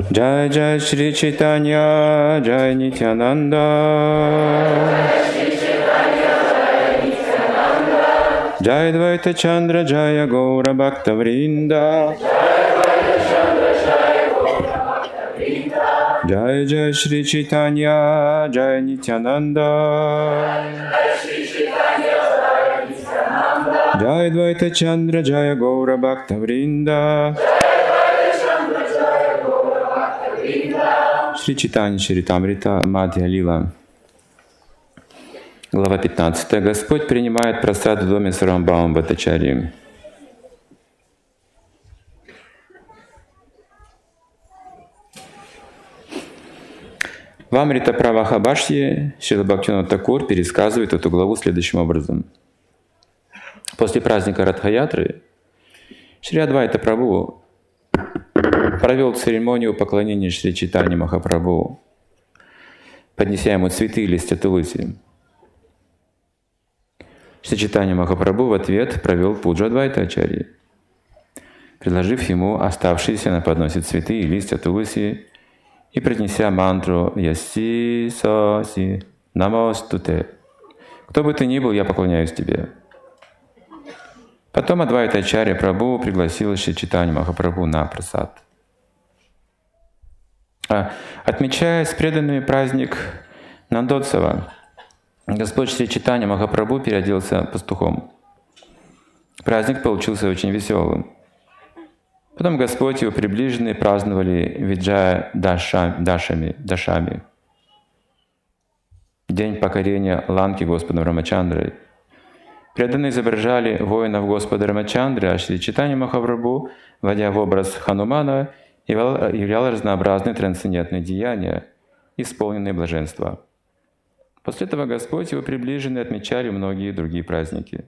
Jai Jai Shri Chaitanya, Jai Nityananda. Jai Dvaita Chandra, Jaya Gaura Bhakta Vrinda. Jai Jai Shri Chaitanya, Jai Nityananda. Jai Dvaita Chandra, Jaya Gaura Bhakta Vrinda. Шри Чайтанья Чаритамрита, Мадхья Лила. Глава 15. Господь принимает просад в доме Сарвабхаума Бхаттачарьи. В Амрита Праваха Бхашье Шрила Бхактивинода Тхакур пересказывает эту главу следующим образом. После праздника Радха-ятры Шри Адвайта Прабху провел церемонию поклонения Шри Чайтанье Махапрабху, поднеся ему цветы и листья тулуси. Шри Чайтанье Махапрабху в ответ провел пуджу Адвайта Ачарьи, предложив ему оставшиеся на подносе цветы и листья тулуси и произнеся мантру «Яси соси намостуте». «Кто бы ты ни был, я поклоняюсь тебе». Потом Адвайта Ачарья Прабху пригласил Шри Чайтанье Махапрабху на прасад. Отмечая с преданными праздник Нандотсава, Господь Шри Чайтанье Махапрабху переоделся пастухом. Праздник получился очень веселым. Потом Господь и его приближенные праздновали Виджая Дашами, день покорения Ланки Господом Рамачандрой. Преданные изображали воинов Господа Рамачандры, а Шри Чайтанье Махапрабху, вводя в образ Ханумана, являл разнообразные трансцендентные деяния, исполненные блаженства. После этого Господь и его приближенные отмечали многие другие праздники.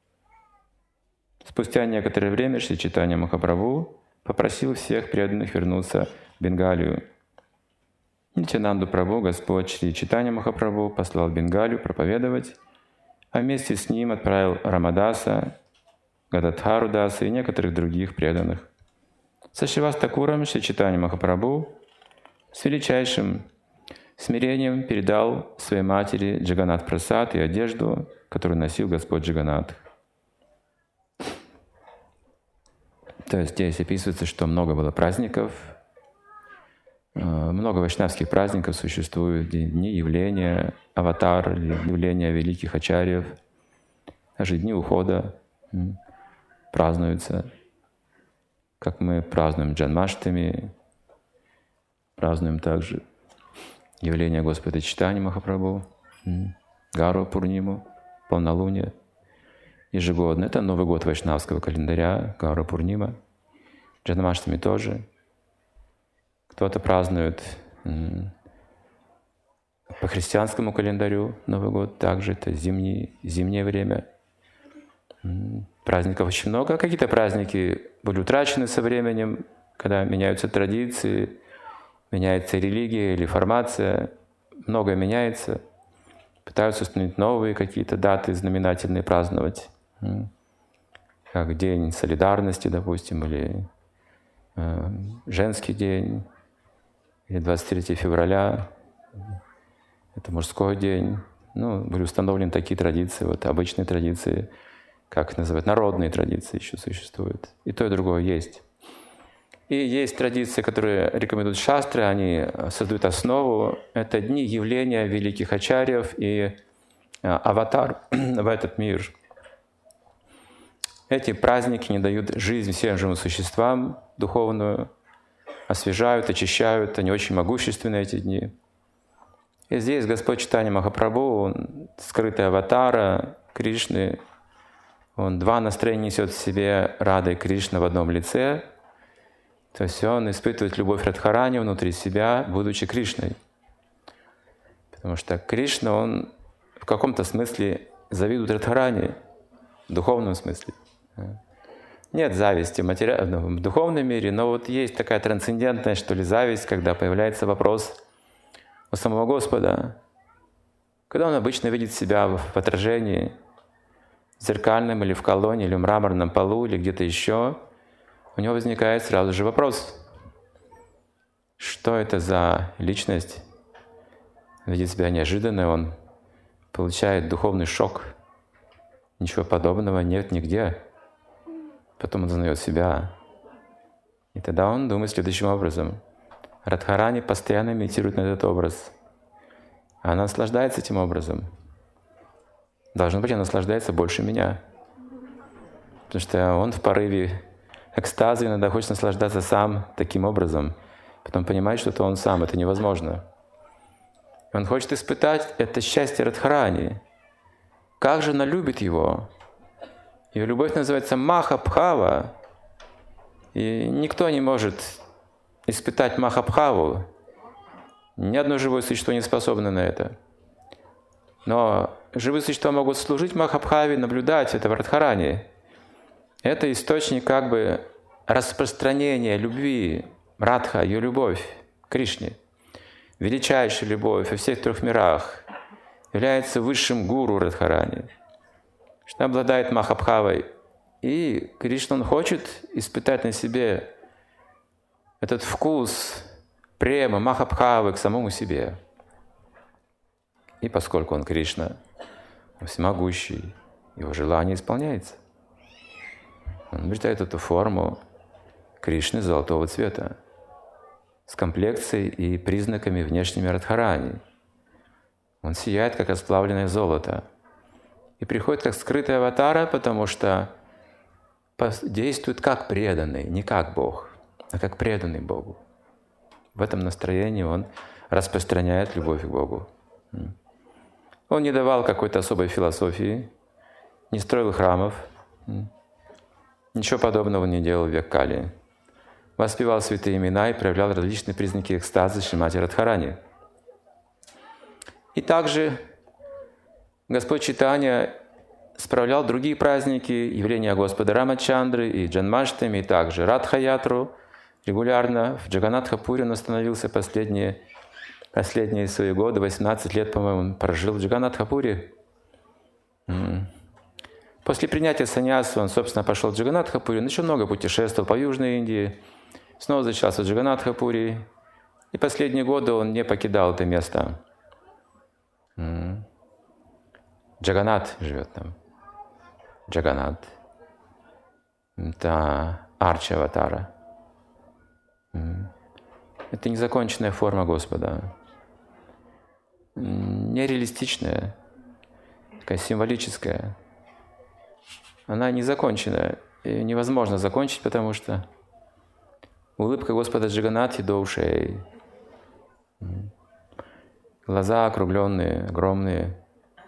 Спустя некоторое время Шри Чайтанье Махапрабху попросил всех преданных вернуться в Бенгалию. Нитьянанду Прабху Господь Шри Чайтанье Махапрабху послал в Бенгалию проповедовать, а вместе с ним отправил Рамадаса, Гададхару Даса и некоторых других преданных. Со Шривастакуром Шри Чайтанье Махапрабху с величайшим смирением передал своей матери Джаганнат Прасад и одежду, которую носил Господь Джаганнат. То есть здесь описывается, что много было праздников, много вайшнавских праздников существует, дни явления аватар, явления великих ачарьев, даже дни ухода празднуются, как мы празднуем Джанмаштами, празднуем также явление Господа Чайтаньи Махапрабху, Гару Пурниму, полнолуние ежегодно. Это Новый год вайшнавского календаря, Гару Пурнима. Джанмаштами тоже. Кто-то празднует по христианскому календарю Новый год, также это зимнее время. Праздников очень много. Какие-то праздники были утрачены со временем, когда меняются традиции, меняется религия или формация, многое меняется. Пытаются установить новые какие-то даты знаменательные праздновать, как День солидарности, допустим, или женский день, или 23 февраля, это мужской день. Были установлены такие традиции, обычные традиции, как их называют, народные традиции еще существуют. И то, и другое есть. И есть традиции, которые рекомендуют шастры, они создают основу. Это дни явления великих ачарьев и аватар в этот мир. Эти праздники не дают жизнь всем живым существам духовную, освежают, очищают, они очень могущественны эти дни. И здесь Господь Чайтанье Махапрабху, скрытый аватара Кришны, он два настроения несет в себе Рада и Кришна в одном лице. То есть он испытывает любовь Радхарани внутри себя, будучи Кришной. Потому что Кришна, он в каком-то смысле завидует Радхарани, в духовном смысле. Нет зависти в духовном мире, но есть такая трансцендентная, что ли, зависть, когда появляется вопрос у самого Господа. Когда он обычно видит себя в отражении, в зеркальном или в колонне, или в мраморном полу, или где-то еще, у него возникает сразу же вопрос, что это за личность, видит себя неожиданно, он получает духовный шок. Ничего подобного нет нигде. Потом он узнает себя. И тогда он думает следующим образом. Радхарани постоянно имитирует на этот образ. Она наслаждается этим образом. Должно быть, она наслаждается больше меня. Потому что он в порыве экстаза иногда хочет наслаждаться сам таким образом. Потом понимает, что это он сам, это невозможно. Он хочет испытать это счастье Радхарани. Как же она любит его. Ее любовь называется Махабхава. И никто не может испытать Махабхаву. Ни одно живое существо не способно на это. Но живые существа могут служить Махабхаве, наблюдать это в Радхарани. Это источник как бы распространения любви, Радха, ее любовь к Кришне. Величайшая любовь во всех трех мирах является высшим гуру Радхарани. Что обладает Махабхавой. И Кришна, он хочет испытать на себе этот вкус према, Махабхавы к самому себе. И поскольку он Кришна, всемогущий, его желание исполняется. Он обретает эту форму Кришны золотого цвета с комплекцией и признаками внешними Радхарани. Он сияет, как расплавленное золото. И приходит как скрытый аватара, потому что действует как преданный, не как Бог, а как преданный Богу. В этом настроении он распространяет любовь к Богу. Он не давал какой-то особой философии, не строил храмов, ничего подобного он не делал в век Кали. Воспевал святые имена и проявлял различные признаки экстаза Шримати Радхарани. И также Господь Чайтанья справлял другие праздники, явления Господа Рамачандры и Джанмаштами, и также Радха-ятру. Регулярно в Джаганатха-пури он остановился последние свои годы, 18 лет, по-моему, он прожил в Джаганатха-пури. После принятия саньяса он, собственно, пошел в Джаганатха-пури, он еще много путешествовал по Южной Индии, снова зачался в Джаганатха-пури, и последние годы он не покидал это место. Джаганат живет там. Джаганат. Это арча аватара. Это незаконченная форма Господа. Нереалистичная, такая символическая. Она незаконченная. Ее невозможно закончить, потому что улыбка Господа Джаганатхи до ушей. Глаза округленные, огромные.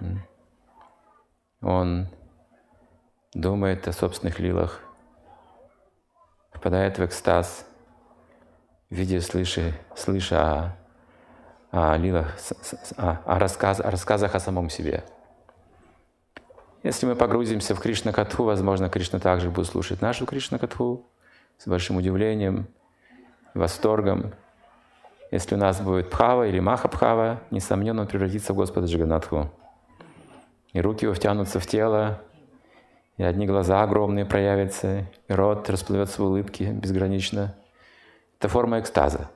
Он думает о собственных лилах, впадает в экстаз, видя, слыша о лилах, о рассказах о самом себе. Если мы погрузимся в Кришна-катху, возможно, Кришна также будет слушать нашу Кришна-катху с большим удивлением, восторгом. Если у нас будет Бхава или Махабхава, несомненно, он превратится в Господа Джаганатху. И руки его втянутся в тело, и одни глаза огромные проявятся, и рот расплывется в улыбке безгранично. Это форма экстаза.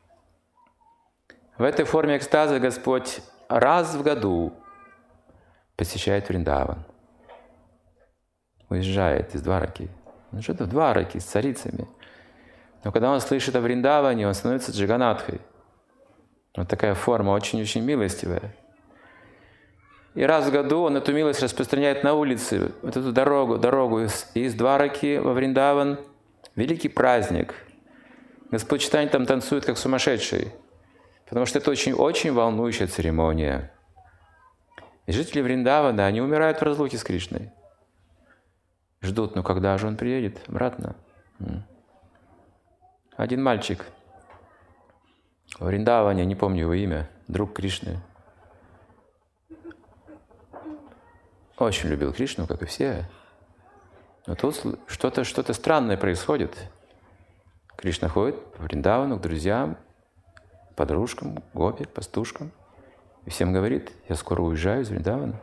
В этой форме экстаза Господь раз в году посещает Вриндаван. Уезжает из Двараки. Он живет в Двараке с царицами. Но когда он слышит о Вриндаване, он становится Джаганатхой. Вот такая форма очень-очень милостивая. И раз в году он эту милость распространяет на улице, вот эту дорогу из Двараки во Вриндаван. Великий праздник. Господь Чайтанья там танцует как сумасшедший, потому что это очень-очень волнующая церемония. И жители Вриндавана, они умирают в разлуке с Кришной. Ждут, ну когда же он приедет обратно? Один мальчик в Вриндаване, не помню его имя, друг Кришны, очень любил Кришну, как и все. Но тут что-то странное происходит. Кришна ходит по Вриндавану к друзьям, подружкам, гопи, пастушкам. И всем говорит: я скоро уезжаю из Вриндавана.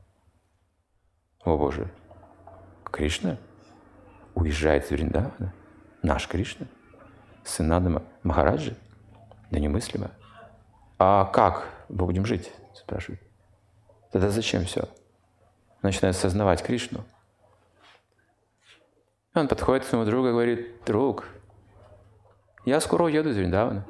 О Боже, Кришна уезжает из Вриндавана? Наш Кришна? Сын Нанды Махараджи? Да немыслимо. А как мы будем жить? Спрашивает. Тогда зачем все? Начинает осознавать Кришну. Он подходит к своему другу и говорит: друг, я скоро уеду из Вриндавана.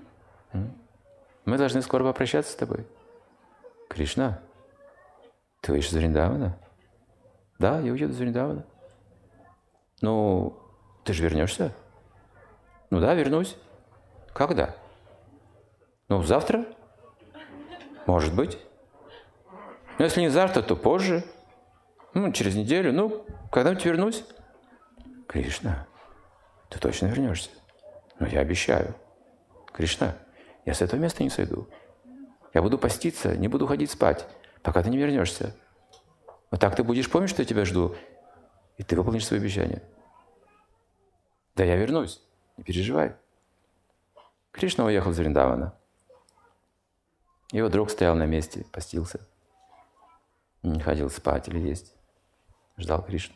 Мы должны скоро попрощаться с тобой. Кришна, ты уедешь из Вриндавана? Да, я уеду из Вриндавана. Ну, ты же вернешься? Ну да, вернусь. Когда? Ну, завтра? Может быть. Но если не завтра, то позже. Ну, через неделю. Ну, когда-нибудь вернусь. Кришна, ты точно вернешься? Ну, я обещаю. Кришна, я с этого места не сойду. Я буду поститься, не буду ходить спать, пока ты не вернешься. Но так ты будешь помнить, что я тебя жду, и ты выполнишь свои обещания. Да я вернусь, не переживай. Кришна уехал из Вриндавана. Его друг стоял на месте, постился. Не ходил спать или есть. Ждал Кришну.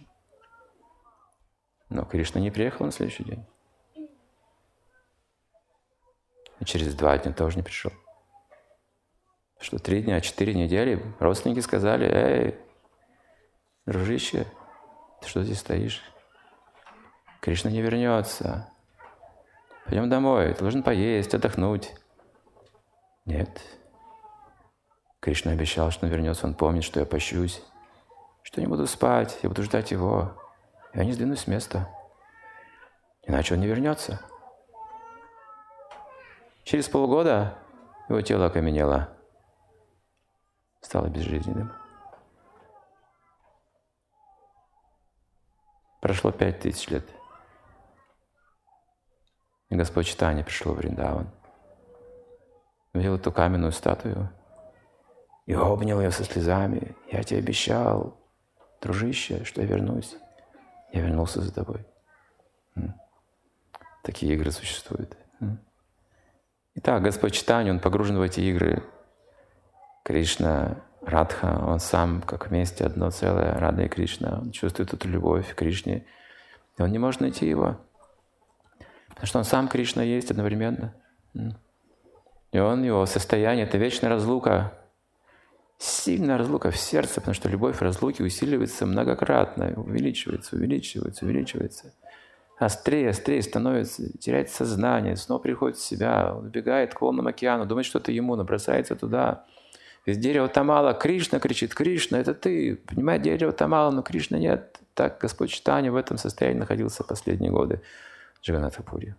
Но Кришна не приехал на следующий день. И через 2 дня тоже не пришел. Что 3 дня, 4 недели родственники сказали: эй, дружище, ты что здесь стоишь? Кришна не вернется. Пойдем домой, ты должен поесть, отдохнуть. Нет. Кришна обещал, что он вернется, он помнит, что я пощусь, что не буду спать, я буду ждать его. Я не сдвинусь с места. Иначе он не вернется. Через полгода его тело окаменело, стало безжизненным. Прошло 5000 лет. И Господь Чайтанья пришел в Вриндаван. Увидел эту каменную статую и обнял ее со слезами. Я тебе обещал, дружище, что я вернусь. Я вернулся за тобой. Такие игры существуют. Итак, Господь Чайтанья, Он погружен в эти игры. Кришна, Радха, Он сам как вместе одно целое, Рада и Кришна. Он чувствует эту любовь к Кришне. И он не может найти его. Потому что он сам Кришна есть одновременно. И он, его состояние — это вечная разлука. Сильная разлука в сердце, потому что любовь разлуки усиливается многократно, увеличивается. Острее становится, теряет сознание, снова приходит в себя, он убегает к волнам океана, думает, что это ему, набросается туда. Из дерева Тамала Кришна кричит: Кришна, это ты! Понимаете, дерево Тамала, но Кришны нет. Так Господь Чайтанья в этом состоянии находился последние годы в Джаганнатха-пури.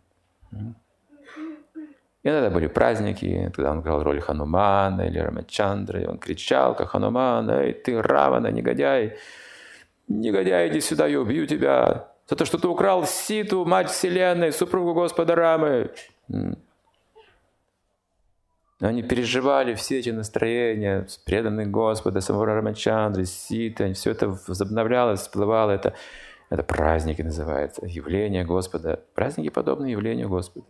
Иногда были праздники, когда он играл роль Ханумана или Рамачандры, и он кричал, как Хануман: «Эй, ты, Равана, негодяй! Негодяй, иди сюда, я убью тебя! За то, что ты украл Ситу, мать Вселенной, супругу Господа Рамы!» Они переживали все эти настроения, преданные Господа, самого Рамачандры, Ситы, все это возобновлялось, всплывало. Это праздники называются, явление Господа. Праздники подобны явлению Господа.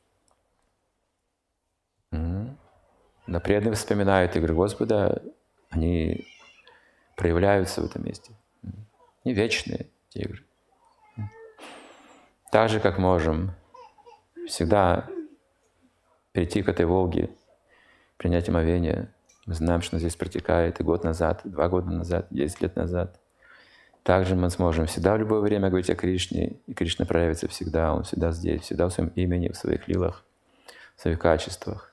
Но преданные вспоминают игры Господа, они проявляются в этом месте. Не вечные эти игры. Так же, как можем всегда перейти к этой Волге, принять омовение. Мы знаем, что здесь протекает и год назад, и 2 года назад, 10 лет назад. Также мы сможем всегда в любое время говорить о Кришне, и Кришна проявится всегда, Он всегда здесь, всегда в своем имени, в своих лилах, в своих качествах.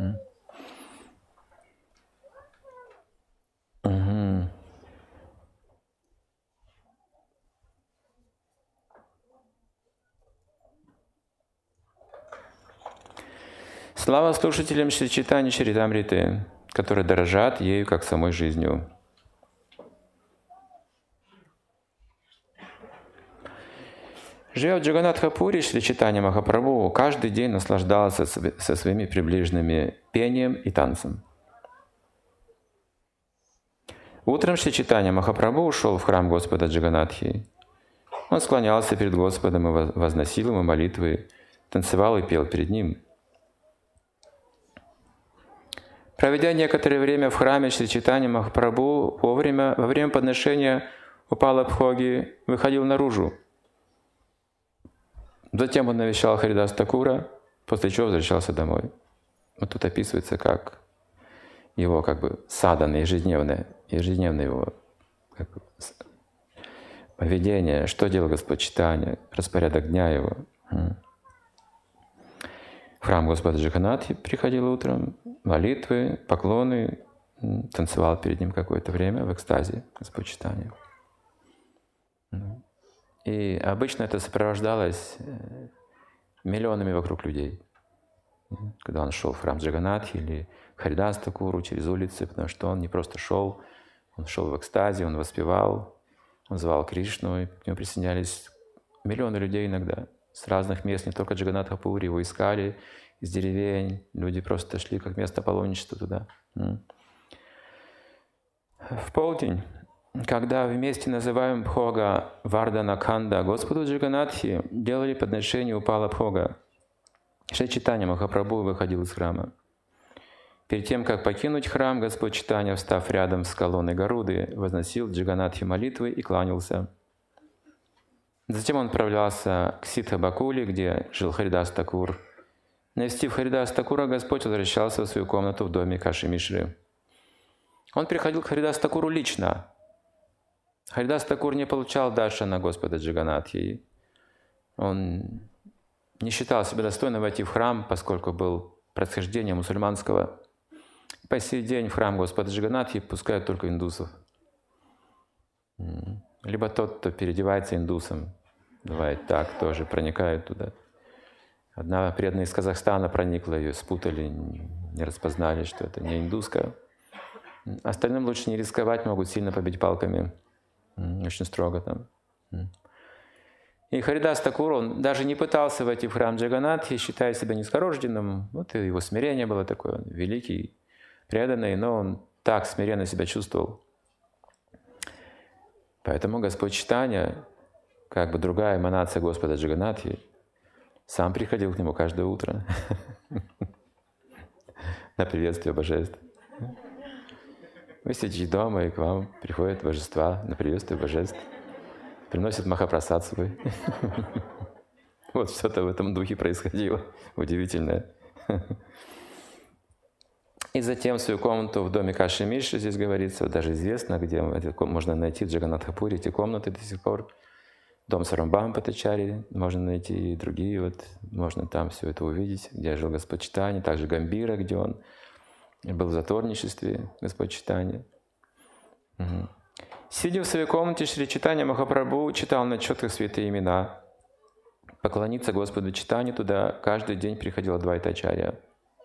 Слава слушателям Шри Чайтаньи Чаритамриты, которые дорожат ею как самой жизнью. Живя в Джаганнатха-пури, Шри Чайтанья Махапрабху каждый день наслаждался со своими приближенными пением и танцем. Утром Шри Чайтанья Махапрабху ушел в храм Господа Джаганнатхи. Он склонялся перед Господом и возносил ему молитвы, танцевал и пел перед Ним. Проведя некоторое время в храме, Шри Чайтанья Махапрабху во время подношения Упала-бхоги выходил наружу. Затем он навещал Харидас Такура, после чего возвращался домой. вот тут описывается как его как бы садана, ежедневное его как бы поведение, что делал Господь Чайтанья, распорядок дня его. В храм Господа Джаганнатхи приходил утром, молитвы, поклоны, танцевал перед ним какое-то время в экстазе Господь Чайтанья. И обычно это сопровождалось миллионами вокруг людей. Когда он шел в храм Джаганнатхи или Харидас Такуру через улицы, потому что он не просто шел, он шел в экстазе, он воспевал, он звал Кришну, и к нему присоединялись миллионы людей иногда с разных мест, не только Джаганнатха-пури, его искали из деревень, люди просто шли как место паломничества туда. В полдень, когда вместе называем Бхога Вардана Канда Господу Джаганнатхи, делали подношение упала Бхога. Шри Чайтанья Махапрабху выходил из храма. Перед тем, как покинуть храм, Господь Чайтанья, встав рядом с колонной Гаруды, возносил Джаганнатхи молитвы и кланялся. Затем он отправлялся к Ситха-Бакули, где жил Харидас Такур. Навестив Харидас Такура, Господь возвращался в свою комнату в доме Каши Мишры. Он приходил к Харидас Такуру лично. Харидас Такур не получал даршана Господа Джаганнатхи. Он не считал себя достойным войти в храм, поскольку был происхождения мусульманского. По сей день в храм Господа Джаганнатхи пускают только индусов. Либо тот, кто переодевается индусом. Бывает так, тоже проникают туда. Одна преданная из Казахстана проникла, ее спутали, не распознали, что это не индуска. Остальным лучше не рисковать, могут сильно побить палками. Очень строго там. И Харидас Такур, он даже не пытался войти в храм Джаганнатхи, считая себя низкорожденным. Вот и его смирение было такое, он великий, преданный, но он так смиренно себя чувствовал. Поэтому Господь Чайтанья, как бы другая эманация Господа Джаганнатхи, сам приходил к нему каждое утро на приветствие божеств. Вы сидите дома, и к вам приходят божества на приветствие божеств, приносят махапрасад свой. Вот что-то в этом духе происходило, удивительное. И затем в свою комнату в доме Каши Мишры, здесь говорится, даже известно, где можно найти в Джаганнатхапуре эти комнаты до сих пор. Дом Сарамбхам Бхаттачарьи можно найти, и другие, вот, можно там все это увидеть, где жил Господь Чайтанья, также Гамбира, где он был в затворничестве, Господь Чайтанья. Сидя в своей комнате, Шри Чайтанья Махапрабху читал на четких святые имена. Поклониться Господу Чайтанье туда каждый день приходил Адвайтачарья.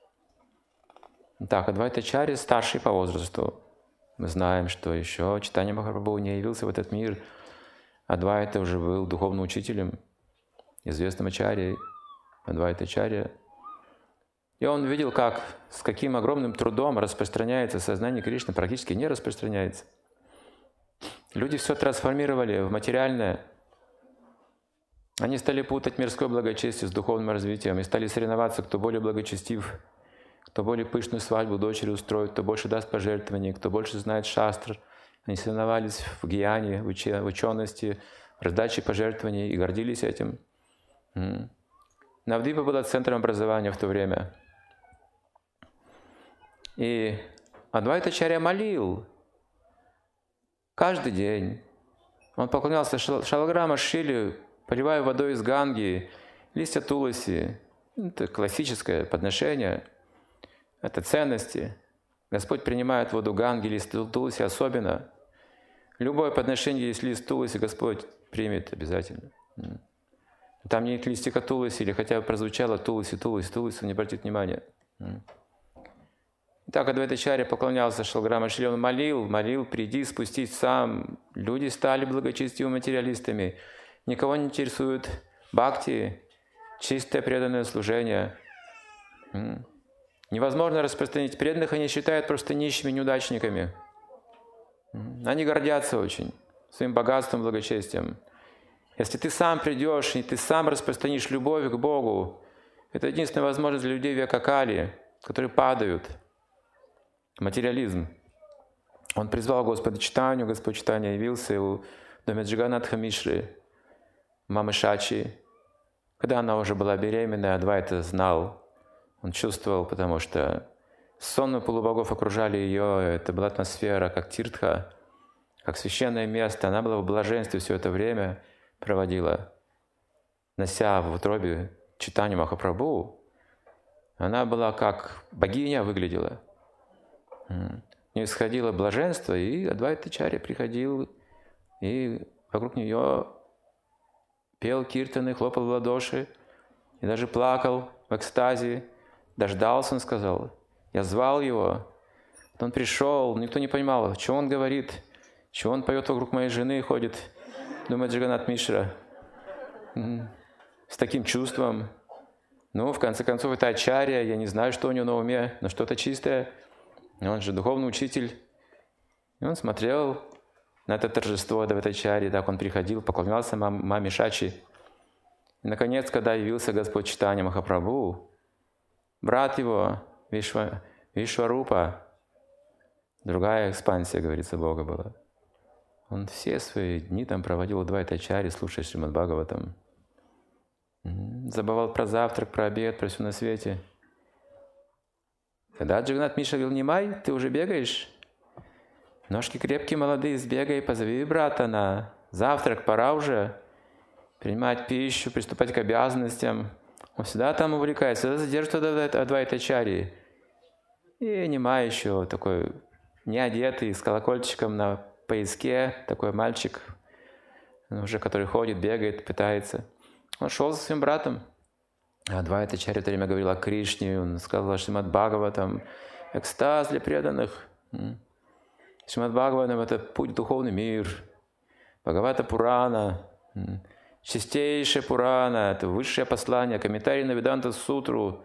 Так, Адвайтачарья старший по возрасту. Мы знаем, что еще Чайтанья Махапрабху не явился в этот мир. Адвайта уже был духовным учителем, известным ачарьей, Адвайтачарья. И он видел, с каким огромным трудом распространяется сознание Кришны, практически не распространяется. Люди все трансформировали в материальное. Они стали путать мирское благочестие с духовным развитием и стали соревноваться, кто более благочестив, кто более пышную свадьбу дочери устроит, кто больше даст пожертвований, кто больше знает шастр. Они соревновались в гьяне, в учености, в раздаче пожертвований и гордились этим. Навдипа была центром образования в то время. И Адвайтачарья молил каждый день. Он поклонялся Шалаграма Шиле, поливая водой из Ганги, листья туласи. Это классическое подношение. Это ценности. Господь принимает воду Ганги, лист туласи особенно. Любое подношение, если лист туласи, Господь примет обязательно. Там нет листика туласи, или хотя бы прозвучало туласи, он не обратит внимания. Так Адвайтачарья поклонялся Шалаграма Шиле, он молил, приди, спустись сам. Люди стали благочестивыми материалистами. Никого не интересует бхакти, чистое преданное служение. Невозможно распространить преданных, они считают просто нищими неудачниками. Они гордятся очень своим богатством, благочестием. Если ты сам придешь и ты сам распространишь любовь к Богу, это единственная возможность для людей века Кали, которые падают. Материализм. Он призвал Господа Чайтанью, Господь Чайтанья явился в доме Джаганнатха Мишры, мамы Шачи. Когда она уже была беременна, Адвайта знал Он чувствовал, потому что сонмы полубогов окружали ее, это была атмосфера, как тиртха, как священное место. Она была в блаженстве все это время, проводила, нося в утробе Чайтанью Махапрабху. Она была как богиня выглядела. У нее исходило блаженство, и Адвайтачарья приходил, и вокруг нее пел киртаны, хлопал в ладоши, и даже плакал в экстазе. Дождался, он сказал. Я звал его. Он пришел, никто не понимал, что он говорит, что он поет вокруг моей жены, ходит, думает Джаганнат Мишра. С таким чувством. Ну, в конце концов, это ачарья, я не знаю, что у него на уме, но что-то чистое. Он же духовный учитель. И он смотрел на это торжество Адвайтачарьи, так он приходил, поклонялся маме Шачи. И, наконец, когда явился Господь Чайтанья Махапрабху, брат его, Вишварупа, другая экспансия, говорится, Бога была. Он все свои дни там проводил у Адвайтачарьи, слушая Шримад Бхагаватам. Забывал про завтрак, про обед, про все на свете. Когда Джаганнат Мишра говорил: «Нимай, ты уже бегаешь? Ножки крепкие, молодые, сбегай, позови брата на завтрак, пора уже принимать пищу, приступать к обязанностям». Он всегда там увлекается, всегда задерживает Адвайтачарьи. И Нимай еще такой неодетый, с колокольчиком на пояске, такой мальчик, уже который ходит, бегает, пытается. Он шел со своим братом. Адвайтачарья в это время говорил о Кришне, он сказал о Шримад Бхагаватам, экстаз для преданных. Шримад Бхагаватам — это путь в духовный мир. Бхагавата Пурана, чистейшая Пурана, это высшее послание, комментарий на Веданта Сутру.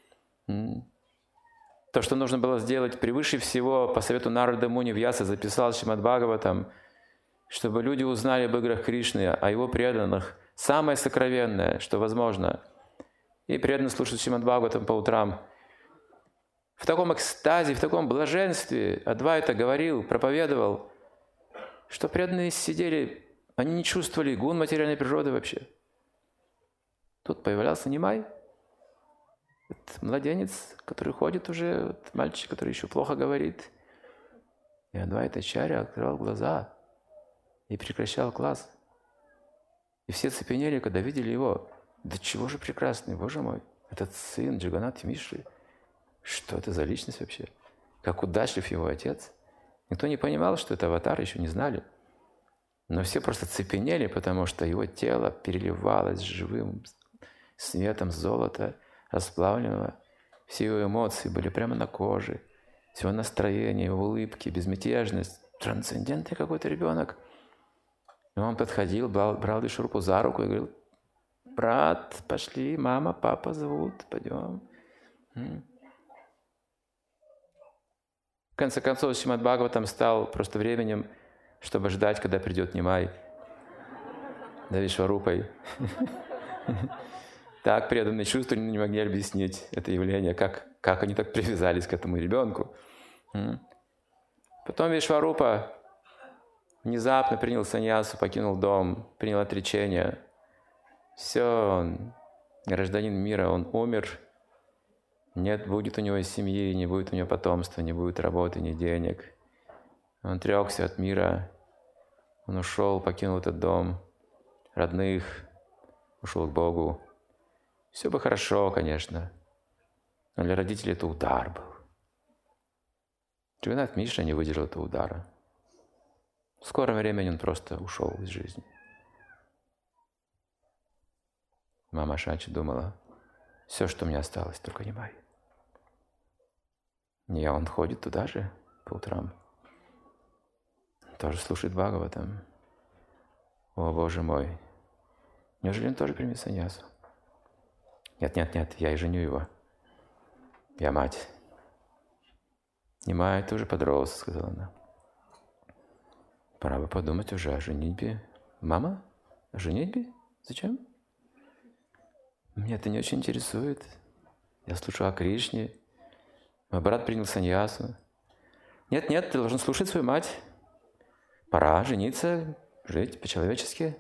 То, что нужно было сделать превыше всего, по совету Нарады Муни Вьяса записал Шримад Бхагаватам, чтобы люди узнали об играх Кришны, о его преданных, самое сокровенное, что возможно. И преданно слушать Шримад Бхагаватам по утрам. В таком экстазе, в таком блаженстве Адвайта говорил, проповедовал, что преданные сидели, они не чувствовали гун материальной природы вообще. Тут появлялся Нимай, младенец, который ходит уже, мальчик, который еще плохо говорит. И Адвайтачарья открывал глаза и прекращал класс. И все цепенели, когда видели его. Да чего же прекрасный, Боже мой, этот сын Джаганнат Мишры. Что это за личность вообще? Как удачлив его отец. Никто не понимал, что это аватар, еще не знали. Но все просто цепенели, потому что его тело переливалось живым светом золота, расплавленного. Все его эмоции были прямо на коже. Все настроение, улыбки, безмятежность. Трансцендентный какой-то ребенок. И он подходил, брал Вишварупу за руку и говорил: «Брат, пошли, мама, папа зовут, пойдем». В конце концов, Шримад Бхагаватам стал просто временем, чтобы ждать, когда придет Нимай за Вишварупой. Так преданные чувства не могли объяснить это явление, как они так привязались к этому ребенку. Потом Вишварупа внезапно принял саньясу, покинул дом, принял отречение. Все, он гражданин мира, он умер. Нет, будет у него семьи, не будет у него потомства, не будет работы, ни денег. Он отрекся от мира, он ушел, покинул этот дом, родных, ушел к Богу. Все бы хорошо, конечно, но для родителей это удар был. Джаганнат Мишра не выдержал этого удара. В скором времени он просто ушел из жизни. Мама Шачи думала: все, что мне осталось, только Нимай. И он ходит туда же по утрам. Тоже слушает Бхагаватам. О, Боже мой, неужели он тоже примет саньясу? Нет, я и женю его. Я мать. Нимай, ты уже подрос, сказала она. Пора бы подумать уже о женитьбе. Мама? О женитьбе? Зачем? Меня это не очень интересует. Я слушаю о Кришне. Мой брат принял саньясу. Нет, ты должен слушать свою мать. Пора жениться, жить по-человечески.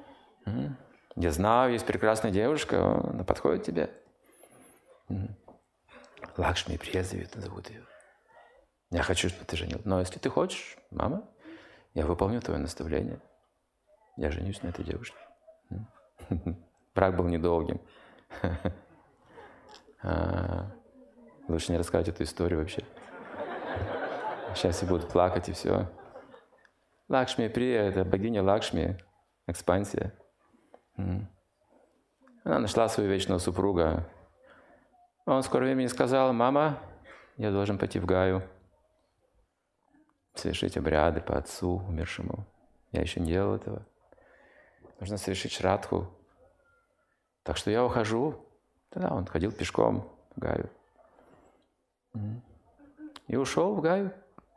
Я знаю, есть прекрасная девушка, она подходит тебе. Лакшми Прия зовут ее. Я хочу, чтобы ты женил. Но если ты хочешь, мама, я выполню твое наставление. Я женюсь на этой девушке. Брак был недолгим. Лучше не рассказывать эту историю вообще. Сейчас все будут плакать и все. Лакшми Прия — это богиня Лакшми, экспансия. Она нашла своего вечного супруга. Он в скором времени сказал: мама, я должен пойти в Гаю, совершить обряды по отцу умершему. Я еще не делал этого. Нужно совершить шрадху. Так что я ухожу. Тогда он ходил пешком в Гаю. И ушел в Гаю.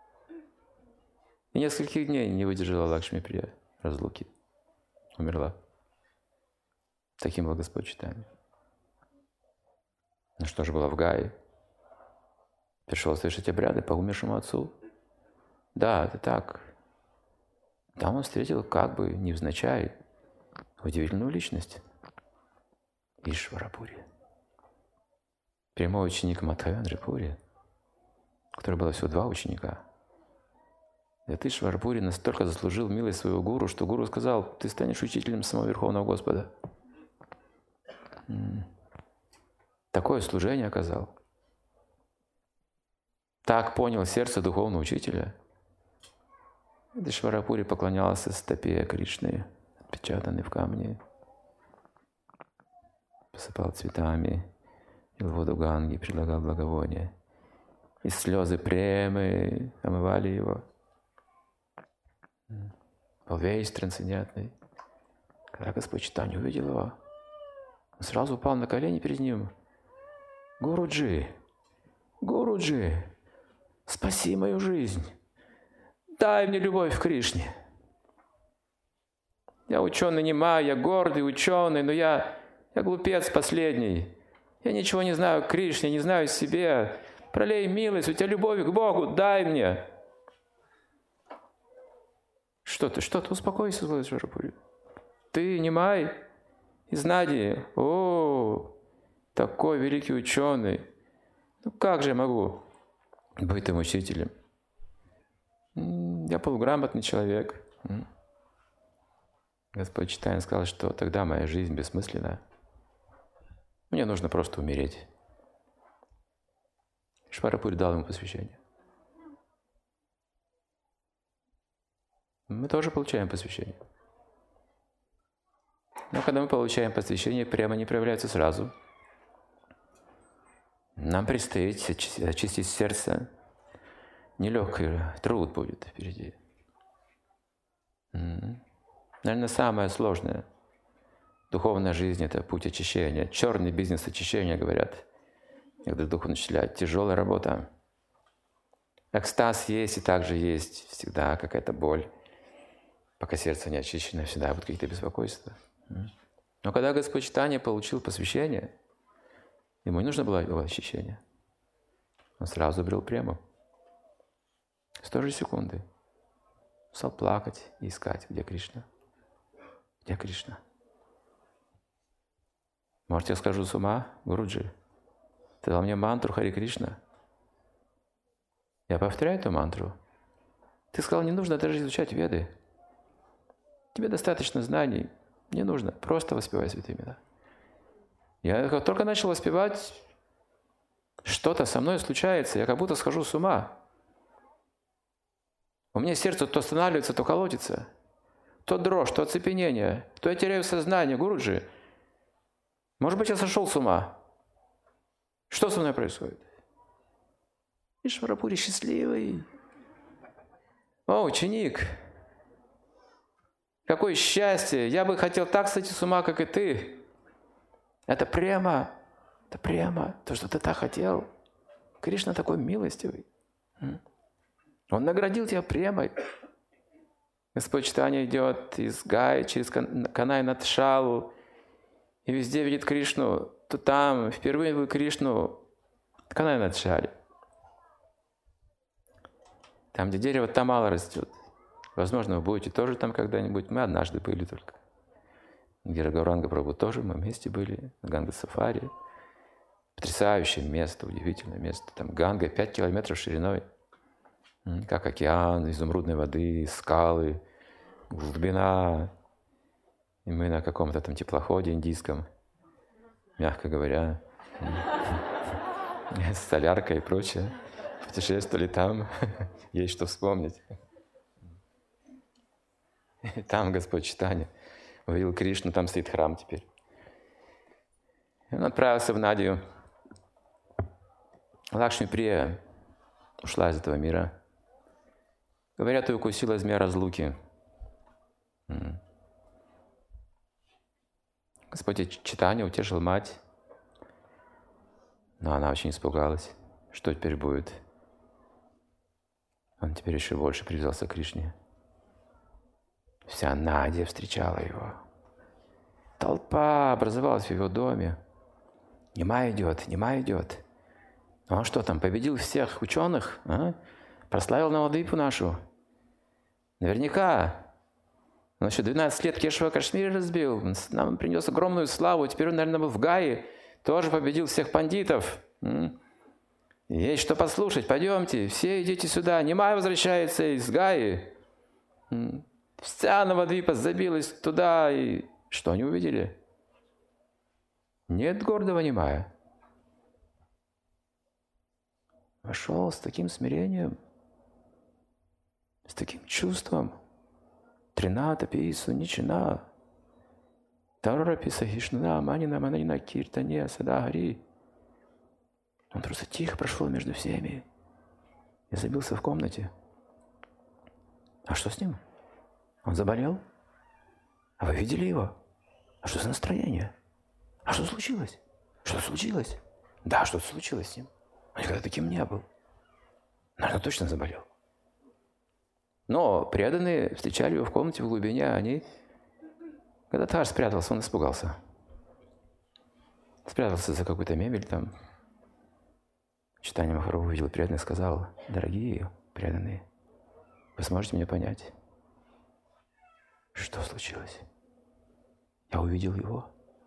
И нескольких дней не выдержала Лакшми Прия разлуки. Умерла. Таким был Господь Чайтанья. Ну что же было в Гае? Пришел совершить обряды по умершему отцу. Да, это так. Там он встретил как бы невзначай удивительную личность. Ишварапури. Прямой ученик Мадхавендры Пури, у которого было всего 2 ученика. Этот Ишварапури настолько заслужил милость своего гуру, что гуру сказал: ты станешь учителем самого Верховного Господа. Такое служение оказал. Так понял сердце духовного учителя. Ишварапури поклонялся стопе Кришны, отпечатанной в камне. Посыпал цветами, пил воду Ганги, предлагал благовония. И слезы премы омывали его. Был весь трансцендентный. Когда Господь Чайтанья увидел его, он сразу упал на колени перед ним. Гуруджи, Гуруджи, спаси мою жизнь. Дай мне любовь к Кришне. Я ученый Нимай, я гордый ученый, но я глупец последний. Я ничего не знаю о Кришне, не знаю о себе. Пролей милость, у тебя любовь к Богу, дай мне. Что ты, успокойся, Ишварапури. Ты Нимай из Нади. О, такой великий ученый. Ну как же я могу быть им учителем? Я полуграмотный человек. Господь Чайтанья сказал, что тогда моя жизнь бессмысленна. Мне нужно просто умереть. Ишварапури дал ему посвящение. Мы тоже получаем посвящение. Но когда мы получаем посвящение, прямо не проявляется сразу. Нам предстоит очистить сердце. Нелегкий труд будет впереди. Наверное, самое сложное. Духовная жизнь — это путь очищения. Черный бизнес очищения, говорят. Когда духовно начисляют. Тяжелая работа. Экстаз есть, и также есть всегда какая-то боль. Пока сердце не очищено, всегда будут какие-то беспокойства. Но когда Господь Чайтанья получил посвящение, ему не нужно было его очищения. Он сразу обрел прему. С той же секунды стал плакать и искать, где Кришна. Где Кришна? Может, я схожу с ума, Гуруджи? Ты дал мне мантру Хари Кришна. Я повторяю эту мантру. Ты сказал, не нужно даже изучать Веды. Тебе достаточно знаний. Не нужно. Просто воспевай святые имена. Я как только начал воспевать, что-то со мной случается. Я как будто схожу с ума. У меня сердце то останавливается, то колотится. То дрожь, то оцепенение. То я теряю сознание. Гуруджи, может быть, я сошел с ума. Что со мной происходит? Ишварапури счастливый. О, ученик, какое счастье! Я бы хотел так сойти с ума, как и ты. Это према. Это према. То, что ты так хотел. Кришна такой милостивый. Он наградил тебя премой. Господь Чайтанья идет из Гаи через Канай на Тшалу и везде видит Кришну. То там впервые видел Кришну в Канай на Тшале. Там, где дерево тамала растет. Возможно, вы будете тоже там когда-нибудь. Мы однажды были только. Где Гауранга Прабху тоже, мы вместе были. На Ганга-сафари. Потрясающее место, удивительное место. Там Ганга 5 километров шириной. Как океан, изумрудной воды, скалы, глубина. И мы на каком-то там теплоходе индийском, мягко говоря, с соляркой и прочее. Путешествовали там, есть что вспомнить. Там Господь Чайтанья увидел Кришну, там стоит храм теперь. И он отправился в Надию. Лакшми-прия ушла из этого мира. Говорят, ее укусила змея разлуки. Господь Чайтанья утешил мать, но она очень испугалась, что теперь будет. Он теперь еще больше привязался к Кришне. Вся Надия встречала его. Толпа образовалась в его доме. Нема идет, Нема идет. А он что там, победил всех ученых? А? Прославил Навадвипу нашу? Наверняка. Он еще 12 лет Кешава Кашмире разбил. Нам принес огромную славу. Теперь он, наверное, был в Гае. Тоже победил всех пандитов. Есть что послушать. Пойдемте. Все идите сюда. Нимай возвращается из Гаи. Вся Навадвипа забилась туда. И что они увидели? Нет гордого Нимая. Вошел с таким смирением, с таким чувством. Трината пису ничина. Тарора писа хишна манина манина киртане садагари. Он просто тихо прошел между всеми и забился в комнате. А что с ним? Он заболел? А вы видели его? А что за настроение? А что случилось? Что случилось? Да, что-то случилось с ним. Он никогда таким не был. Наверное, точно заболел. Но преданные встречали его в комнате в глубине, они... Когда Тхар спрятался, он испугался. Спрятался за какую-то мебель там. Чайтанья Махапрабху увидел преданных и сказал: дорогие преданные, вы сможете меня понять? Что случилось? Я увидел его.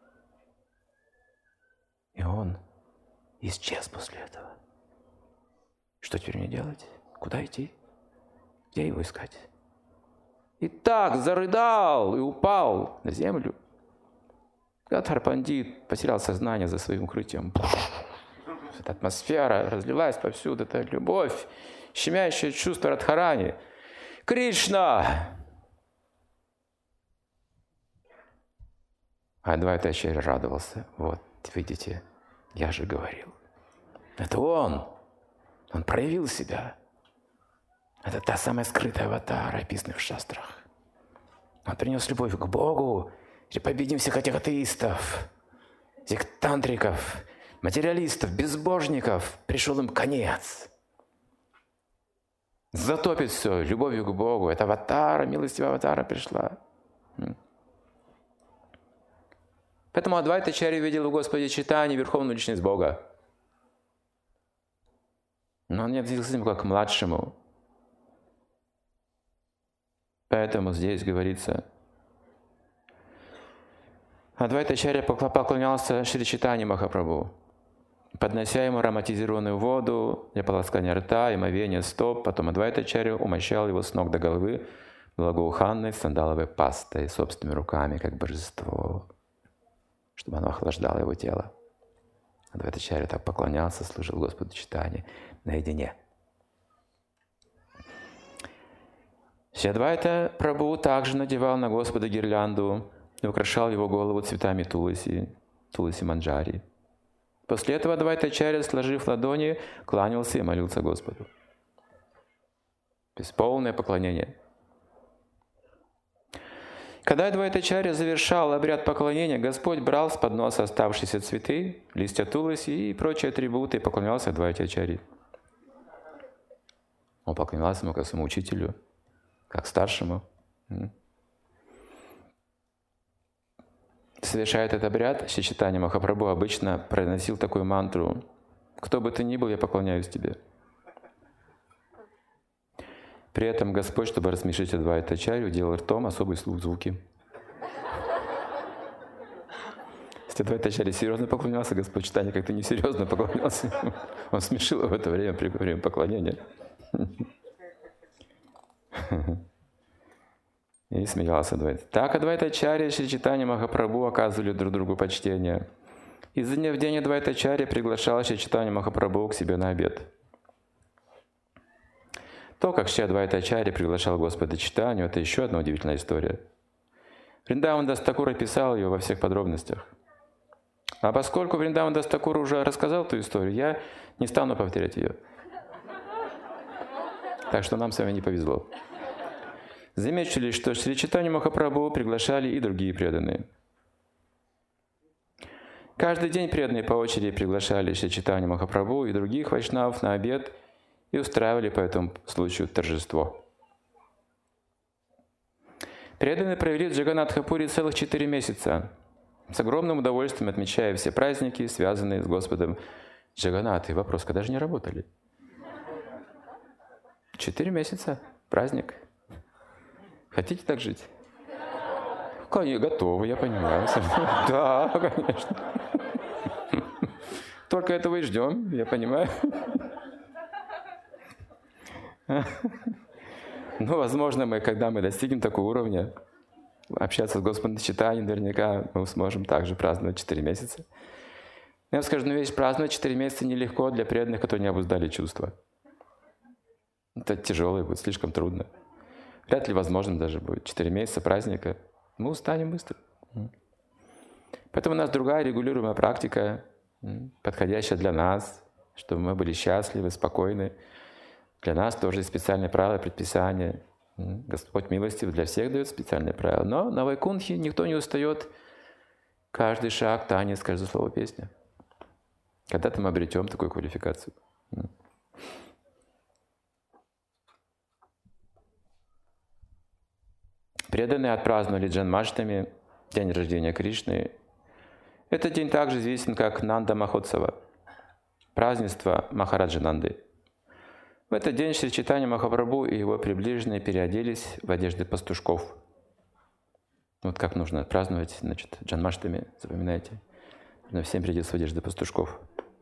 И он исчез после этого. Что теперь мне делать? Куда идти? Где его искать? И так зарыдал и упал на землю. Гадхар Пандит потерял сознание за своим укрытием. Эта атмосфера разлилась повсюду, это любовь, щемящее чувство Радхарани. Кришна! Адвайта Ачарья радовался. Вот, видите, я же говорил. Это он проявил себя. Это та самая скрытая аватара, описанная в шастрах. Он принес любовь к Богу, и победим всех этих атеистов, сектантриков, материалистов, безбожников. Пришел им конец. Затопит все любовью к Богу. Это аватара, милостивая аватара пришла. Поэтому Адвайта Ачарья видел в Господе Чайтанье верховную личность Бога. Но он не относился к нему как к младшему. Поэтому здесь говорится, Адвайта Ачарья поклонялся Шри Чайтанье Махапрабху, поднося ему ароматизированную воду для полоскания рта и омовения стоп. Потом Адвайта Ачарья умощал его с ног до головы благоуханной сандаловой пастой собственными руками, как божество, чтобы оно охлаждало его тело. Адвайта Ачарья так поклонялся, служил Господу Чайтанье наедине. Шри Адвайта Прабху также надевал на Господа гирлянду и украшал его голову цветами туласи манджари. После этого Адвайта Ачарья, сложив ладони, кланялся и молился Господу. То есть полное поклонение. Когда Адвайта Ачарья завершал обряд поклонения, Господь брал с подноса оставшиеся цветы, листья туласи и прочие атрибуты и поклонялся Адвайте Ачарье. Он поклонялся ему как своему учителю, как старшему. Совершая этот обряд, Шри Чайтанья Махапрабху обычно произносил такую мантру: «Кто бы ты ни был, я поклоняюсь тебе». При этом Господь, чтобы рассмешить Адвайта Ачарью, делал ртом особые звуки. Адвайтачарья серьезно поклонялся, Господь Чайтанья как-то несерьезно поклонялся. Он смешил его в это время при время поклонения. И смеялся Адвайта. Так Адвайтачарья и Шри Чайтанья Махапрабху оказывали друг другу почтение. Изо дня в день Адвайтачарья приглашал Шри Чайтанью Махапрабху к себе на обед. То, как Шри Адвайтачарья приглашал Господа Чайтанью, это еще одна удивительная история. Вриндаван Дас Такур описал ее во всех подробностях. А поскольку Вриндаван Дас Такур уже рассказал эту историю, я не стану повторять ее. Так что нам с вами не повезло. Замечу лишь, что Шри Чайтанью Махапрабху приглашали и другие преданные. Каждый день преданные по очереди приглашали Шри Чайтанью Махапрабху и других вайшнавов на обед и устраивали по этому случаю торжество. Преданные провели в Джаганнатха-пури целых 4 месяца, с огромным удовольствием отмечая все праздники, связанные с Господом Джаганнатхой. Вопрос, когда же не работали? 4 месяца, праздник. Хотите так жить? Конечно, готовы, я понимаю. Да, конечно. Только этого и ждем, я понимаю. Ну, возможно, когда мы достигнем такого уровня, общаться с Господом Чайтаньей, наверняка мы сможем также праздновать 4 месяца. Я вам скажу, вещь, праздновать 4 месяца нелегко для преданных, которые не обуздали чувства. Это тяжело будет, слишком трудно. Вряд ли возможным даже будет 4 месяца праздника. Мы устанем быстро. Поэтому у нас другая регулируемая практика, подходящая для нас, чтобы мы были счастливы, спокойны. Для нас тоже есть специальные правила, предписания. Господь милостив для всех дает специальные правила. Но на Вайкунтхе никто не устает. Каждый шаг, танец, каждое слово песня. Когда-то мы обретем такую квалификацию. Преданные отпраздновали Джанмаштами, день рождения Кришны. Этот день также известен как Нанда Махотсава, празднество Махараджи Нанды. В этот день Шри Чайтанья Махапрабху и его приближенные переоделись в одежды пастушков. Вот как нужно праздновать, значит, Джанмаштами, запоминайте. Нужно всем переодеться в одежды пастушков.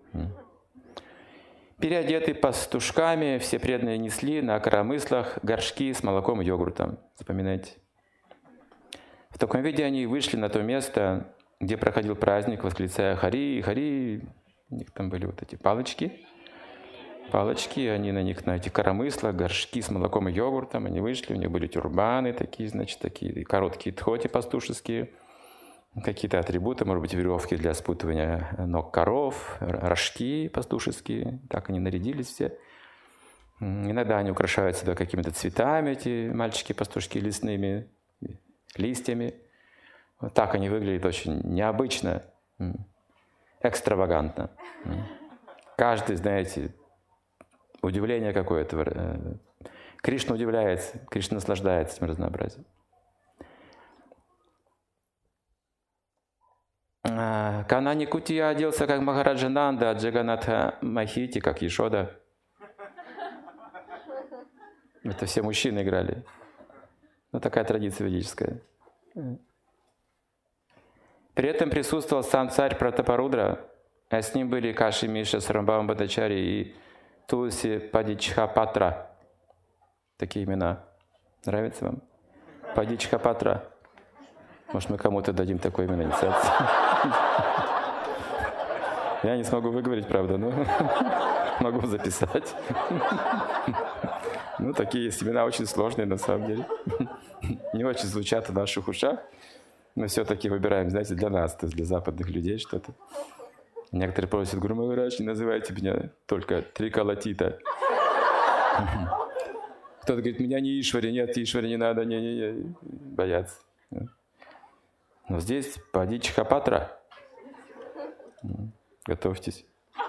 Переодетые пастушками, все преданные несли на коромыслах горшки с молоком и йогуртом. Запоминайте. В таком виде они вышли на то место, где проходил праздник, восклицая «Хари, Хари». У них там были вот эти палочки. Палочки, они на них, на этих коромыслах, горшки с молоком и йогуртом. Они вышли, у них были тюрбаны такие, значит, такие короткие тхоти пастушеские. Какие-то атрибуты, может быть, веревки для спутывания ног коров, рожки пастушеские. Так они нарядились все. Иногда они украшают себя какими-то цветами, эти мальчики-пастушки, лесными листьями. Вот так они выглядят очень необычно, экстравагантно. Каждый, знаете, удивление какое-то. Кришна удивляется, Кришна наслаждается этим разнообразием. Канани Кутия оделся как Махараджа Нанда, а Джаганнатха Махити как Ешода. Это все мужчины играли. Ну, такая традиция ведическая. При этом присутствовал сам царь Пратапарудра, а с ним были Каши Миша, Сарамбхава Бхаттачарья и Тулси Падичхапатра. Такие имена. Нравится вам? Падичхапатра. Может, мы кому-то дадим такое имя на инициацию? Я не смогу выговорить, правда, но могу записать. Ну, такие есть имена очень сложные, на самом деле. Не очень звучат в наших ушах, но все-таки выбираем, знаете, для нас, то есть для западных людей что-то. Некоторые просят: Гуру Махарадж, не называйте меня только Трикалатита. Кто-то говорит: меня не Ишвари, нет, Ишвари не надо, не, боятся. Но здесь Падичхапатра. Готовьтесь.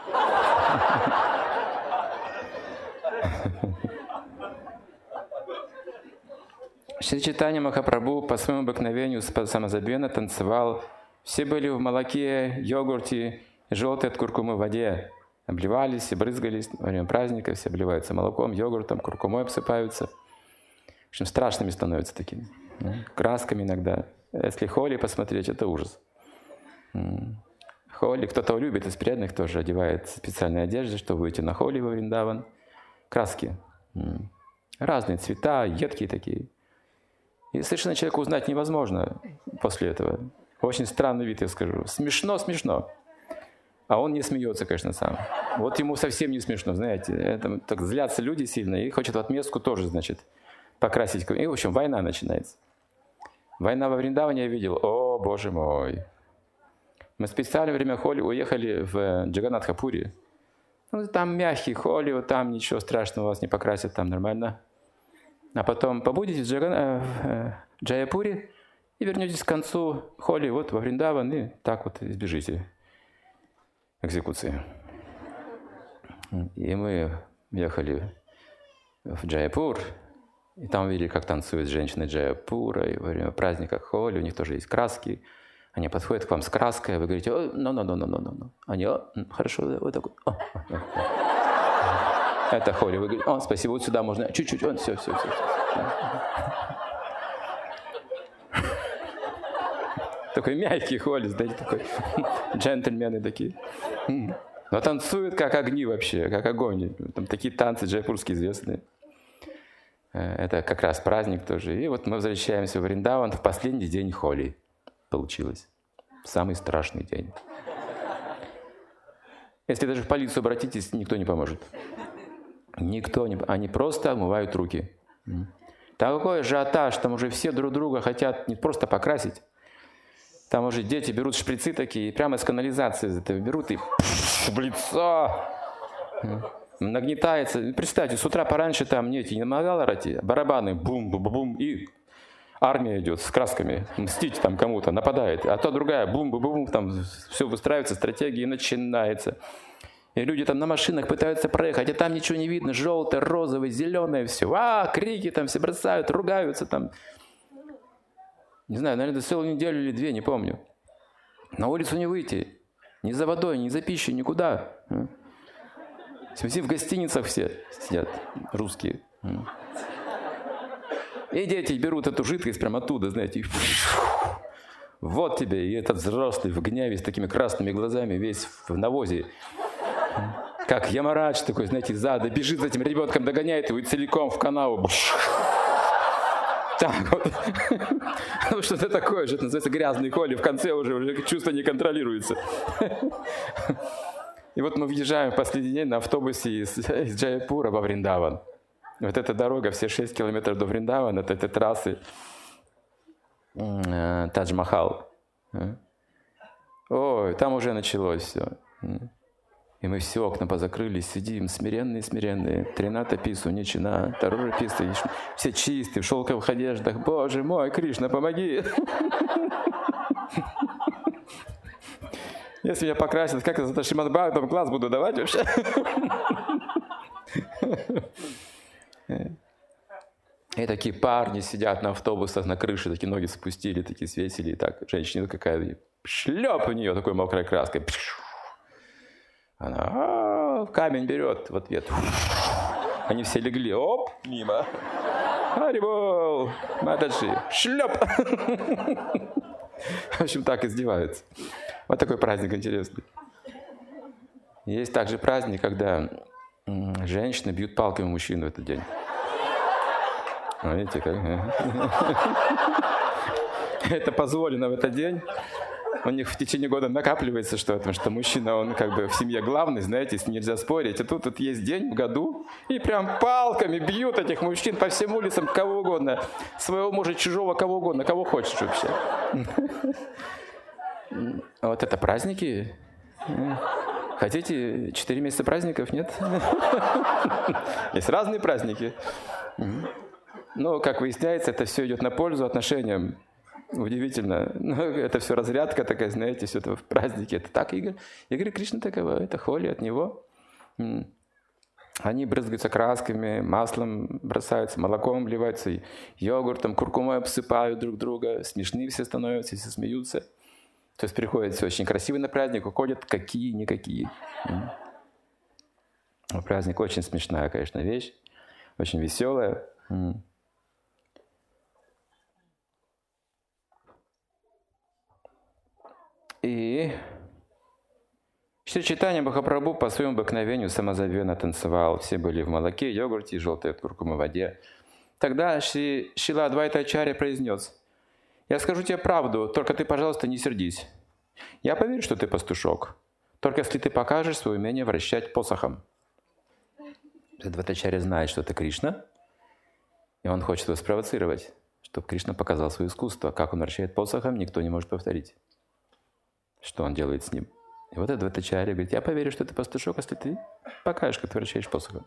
Шри Чайтанья Махапрабху по своему обыкновению самозабвенно танцевал. Все были в молоке, йогурте, желтой от куркумы в воде. Обливались и брызгались во время праздника. Все обливаются молоком, йогуртом, куркумой обсыпаются. В общем, страшными становятся такими. Красками иногда. Если холи посмотреть, это ужас. Холи. Кто-то любит из преданных тоже одевает специальные одежды, чтобы выйти на холи во Вриндаван. Краски. Разные цвета, едкие такие. И совершенно человека узнать невозможно после этого. Очень странный вид, я скажу. Смешно, смешно. А он не смеется, конечно, сам. Вот ему совсем не смешно, знаете. Это, так злятся люди сильно и хочет в отместку тоже, значит, покрасить. И, в общем, война начинается. Война во Вриндаване я видел. О, Боже мой. Мы специально во время холи уехали в Джаганнатхапури. Ну, там мягкий холи, вот там ничего страшного вас не покрасят, там нормально. А потом побудете в Джаяпуре и вернетесь к концу холи вот во Вриндаван и так вот избежите экзекуции. И мы ехали в Джаяпур, и там видели, как танцуют женщины Джаяпура, и во время праздника холи, у них тоже есть краски. Они подходят к вам с краской, вы говорите, no. Они, хорошо, вот так вот. Это холи. Вы говорите, спасибо, вот сюда можно, чуть-чуть, все. Такой мягкий холи, знаете, такой, джентльмены такие. Но танцуют как огни вообще, как огонь. Там такие танцы джайпурские известные. Это как раз праздник тоже. И вот мы возвращаемся в Вриндаван в последний день холи. Получилось. Самый страшный день. Если даже в полицию обратитесь, никто не поможет. Никто не... Они просто омывают руки. Там какой ажиотаж, там уже все друг друга хотят не просто покрасить. Там уже дети берут шприцы такие, и прямо из канализации из этого берут и в лицо. Нагнетается. Представьте, с утра пораньше там не Мангаларати, барабаны, бум-бум-бум, и армия идет с красками, мстить там кому-то, нападает. А то другая, бум-бум-бум, там все выстраивается, стратегия начинается. И люди там на машинах пытаются проехать, а там ничего не видно, желтое, розовое, зеленое, все. Крики там все бросают, ругаются там. Не знаю, наверное, целую неделю или две, не помню. На улицу не выйти, ни за водой, ни за пищей, никуда. Все в гостиницах все сидят, русские. И дети берут эту жидкость прямо оттуда, знаете, и вот тебе, и этот взрослый в гневе с такими красными глазами, весь в навозе. Как Ямарадж такой, знаете, сзади, бежит за этим ребенком, догоняет его и целиком в канаву. Так вот. Ну, что-то такое же, это называется грязный холи, в конце уже чувство не контролируется. И вот мы въезжаем в последний день на автобусе из Джайпура во Вриндаван. Вот эта дорога, все 6 километров до Вриндавана, от этой трассы Тадж-Махал. Ой, там уже началось все. И мы все окна позакрыли, сидим, смиренные. Трината пису, ничина, Тарора пису, все чистые, в шелковых одеждах. Боже мой, Кришна, помоги! Если меня покрасят, как я за Шримад Бхагаватам класс буду давать вообще? И такие парни сидят на автобусах, на крыше, такие ноги спустили, такие свесили, и так, женщина какая-то, шлеп у нее такой мокрой краской. Она камень берет в ответ. Они все легли, оп, мимо. Харибол, Матаджи, шлеп. В общем, так издеваются. Вот такой праздник интересный. Есть также праздник, когда женщины бьют палками мужчин в этот день. Видите, как? Это позволено в этот день. У них в течение года накапливается что-то, потому что мужчина, он как бы в семье главный, знаете, с ним нельзя спорить. А тут есть день в году, и прям палками бьют этих мужчин по всем улицам, кого угодно. Своего мужа, чужого, кого угодно, кого хочешь вообще. Вот это праздники. Хотите 4 месяца праздников? Нет? Есть разные праздники. Но, как выясняется, это все идет на пользу отношениям. Удивительно. Но это все разрядка такая, знаете, все это в празднике. Это так, Игорь? Игорь Кришна такого, это холи от него. Они брызгаются красками, маслом бросаются, молоком вливаются, йогуртом, куркумой обсыпают друг друга. Смешные все становятся, все смеются. То есть приходят все очень красивые на праздник, уходят какие-никакие. Праздник очень смешная, конечно, вещь, очень веселая. И Шри Чайтанья Махапрабху по своему обыкновению самозабвенно танцевал. Все были в молоке, йогурте и желтой куркумой воде. Тогда Шрила Адвайта Ачарья произнес: «Я скажу тебе правду, только ты, пожалуйста, не сердись. Я поверю, что ты пастушок, только если ты покажешь свое умение вращать посохом». Адвайта Ачарья знает, что это Кришна, и он хочет его спровоцировать, чтобы Кришна показал свое искусство. Как он вращает посохом, никто не может повторить. Что он делает с ним. И вот Адвайта Ачарья говорит: «Я поверю, что ты пастушок, если ты покажешь, как ты вращаешь посохом».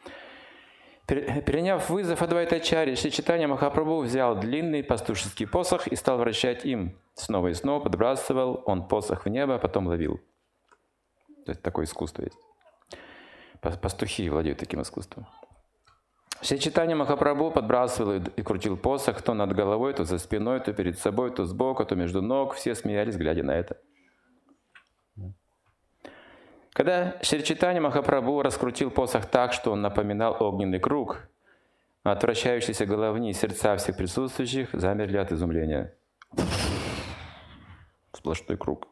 Переняв вызов Адвайта Ачарьи, Шри Чайтанья Махапрабху взял длинный пастушеский посох и стал вращать им. Снова и снова подбрасывал он посох в небо, а потом ловил. То есть такое искусство есть. Пастухи владеют таким искусством. Шри Чайтанья Махапрабху подбрасывал и крутил посох то над головой, то за спиной, то перед собой, то сбоку, то между ног. Все смеялись, глядя на это. Когда Шри Чайтанья Махапрабху раскрутил посох так, что он напоминал огненный круг, от вращающейся головни сердца всех присутствующих замерли от изумления. Сплошной круг.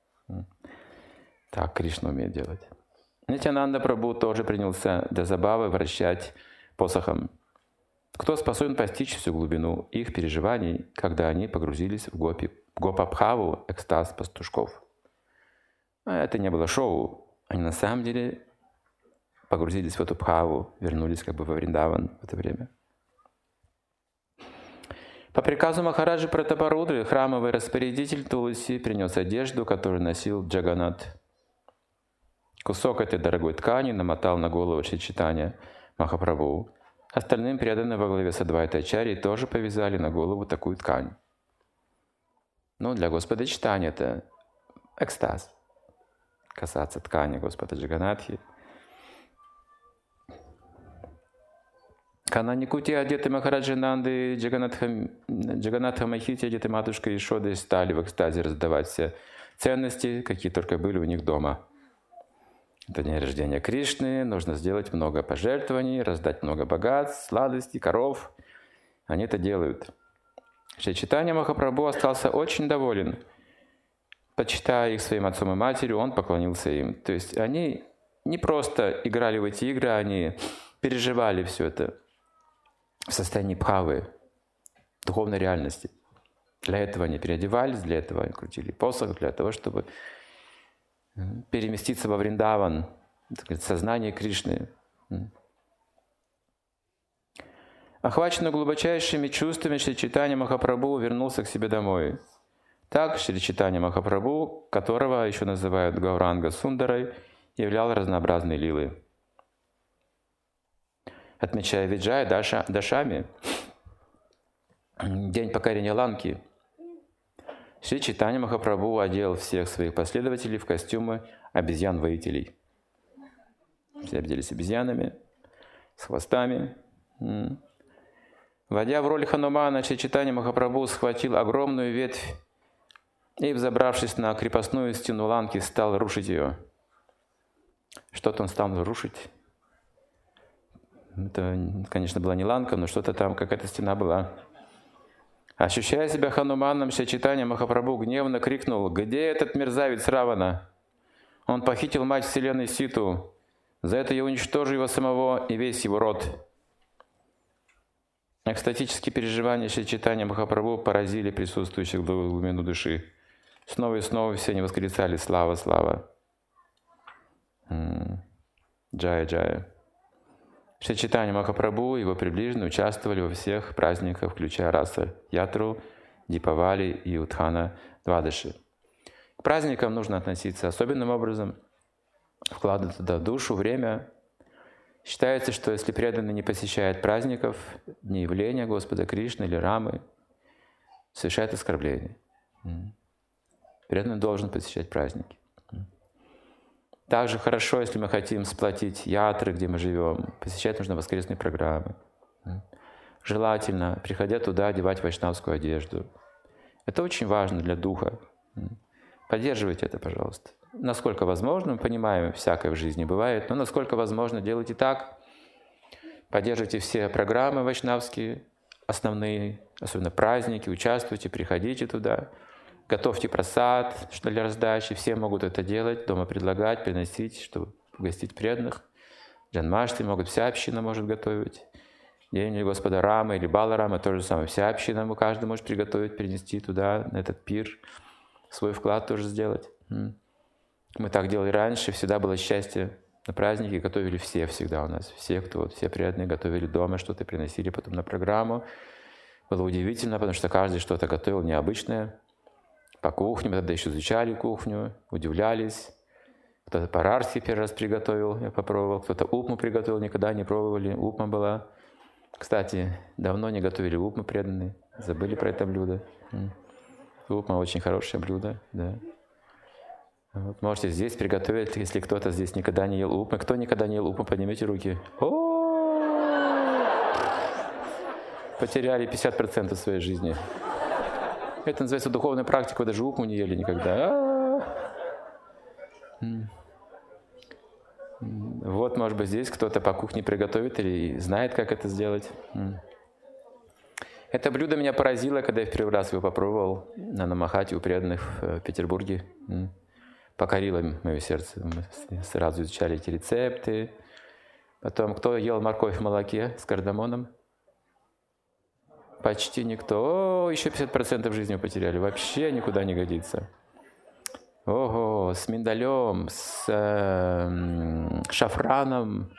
Так Кришна умеет делать. Нитьянанда Прабху тоже принялся для забавы вращать посохом. Кто способен постичь всю глубину их переживаний, когда они погрузились в гопабхаву, экстаз пастушков? Это не было шоу. Они на самом деле погрузились в эту бхаву, вернулись как бы во Вриндаван в это время. По приказу Махараджи Пратапарудры храмовый распорядитель Туласи принес одежду, которую носил Джаганат. Кусок этой дорогой ткани намотал на голову Шри Чайтанья Махапрабху. Остальным преданным во главе с Адвайта Ачарьей тоже повязали на голову такую ткань. Но для Господа Чайтаньи это экстаз. Касаться ткани Господа Джаганатхи. Кананикути, одетый Махараджи Нанды, Джаганатха Махити, одетый матушкой Ишодой, стали в экстазе раздавать все ценности, какие только были у них дома. Это день рождения Кришны, нужно сделать много пожертвований, раздать много богатств, сладостей, коров. Они это делают. Шри Чайтанья Махапрабху остался очень доволен. Почитая их своим отцом и матерью, он поклонился им. То есть они не просто играли в эти игры, они переживали все это в состоянии бхавы, духовной реальности. Для этого они переодевались, для этого они крутили посох, для того, чтобы переместиться во Вриндаван, сознание Кришны. Охваченный глубочайшими чувствами, Шри Чайтанья Махапрабху вернулся к себе домой. Так Шри Чайтанья Махапрабху, которого еще называют Гауранга Сундарой, являл разнообразные лилы. Отмечая Виджая Дашами, день покорения Ланки, Шри Чайтанья Махапрабху одел всех своих последователей в костюмы обезьян-воителей. Все оделись обезьянами, с хвостами. Войдя в роль Ханумана, Шри Чайтанья Махапрабху схватил огромную ветвь и, взобравшись на крепостную стену Ланки, стал рушить ее. Что-то он стал рушить. Это, конечно, была не Ланка, но что-то там, какая-то стена была. Ощущая себя Хануманом, Шри Чайтанья Махапрабху гневно крикнул: «Где этот мерзавец Равана? Он похитил мать Вселенной Ситу. За это я уничтожу его самого и весь его род». Экстатические переживания Шри Чайтанья Махапрабху поразили присутствующих в глубину души. Снова и снова все они восклицали: «Слава, слава! Джая, джая!» Шри Чайтанья Махапрабху и его приближенные участвовали во всех праздниках, включая Раса Ятру, Дипавали и Утхана Двадаши. К праздникам нужно относиться особенным образом, вкладывать туда душу, время. Считается, что если преданный не посещает праздников, дни явления Господа Кришны или Рамы, совершает оскорбление. Преданный должен посещать праздники. Также хорошо, если мы хотим сплотить ятры, где мы живем, посещать нужно воскресные программы. Желательно, приходя туда, одевать вайшнавскую одежду. Это очень важно для духа. Поддерживайте это, пожалуйста. Насколько возможно, мы понимаем, всякое в жизни бывает, но насколько возможно, делайте так. Поддерживайте все программы вайшнавские, основные, особенно праздники, участвуйте, приходите туда. готовьте прасад, что для раздачи. Все могут это делать, дома предлагать, приносить, чтобы угостить преданных. Джанмаштами могут, вся община может готовить. День или Господа Рамы или Баларама, то же самое. Вся община, каждый может приготовить, принести туда, на этот пир, свой вклад тоже сделать. Мы так делали раньше, всегда было счастье. На праздники готовили все всегда у нас. Все преданные готовили дома, что-то приносили потом на программу. Было удивительно, потому что каждый что-то готовил необычное. По кухне, мы тогда еще изучали кухню, удивлялись. Кто-то парарси первый раз приготовил, я попробовал. Кто-то упму приготовил, никогда не пробовали. Упма была. Кстати, давно не готовили упму преданные. Забыли про это блюдо. Упма очень хорошее блюдо, да. Вот, можете здесь приготовить, если кто-то здесь никогда не ел упму. Кто никогда не ел упму, поднимите руки. Потеряли 50% своей жизни. Это называется духовная практика, вы даже упму не ели никогда. Вот, может быть, здесь кто-то по кухне приготовит или знает, как это сделать. Это блюдо меня поразило, когда я в первый раз его попробовал на Намахате у преданных в Петербурге. Покорило мое сердце. Мы сразу изучали эти рецепты. Потом, кто ел морковь в молоке с кардамоном? Почти никто. Еще 50% жизни потеряли. Вообще никуда не годится. Ого, с миндалем, с шафраном.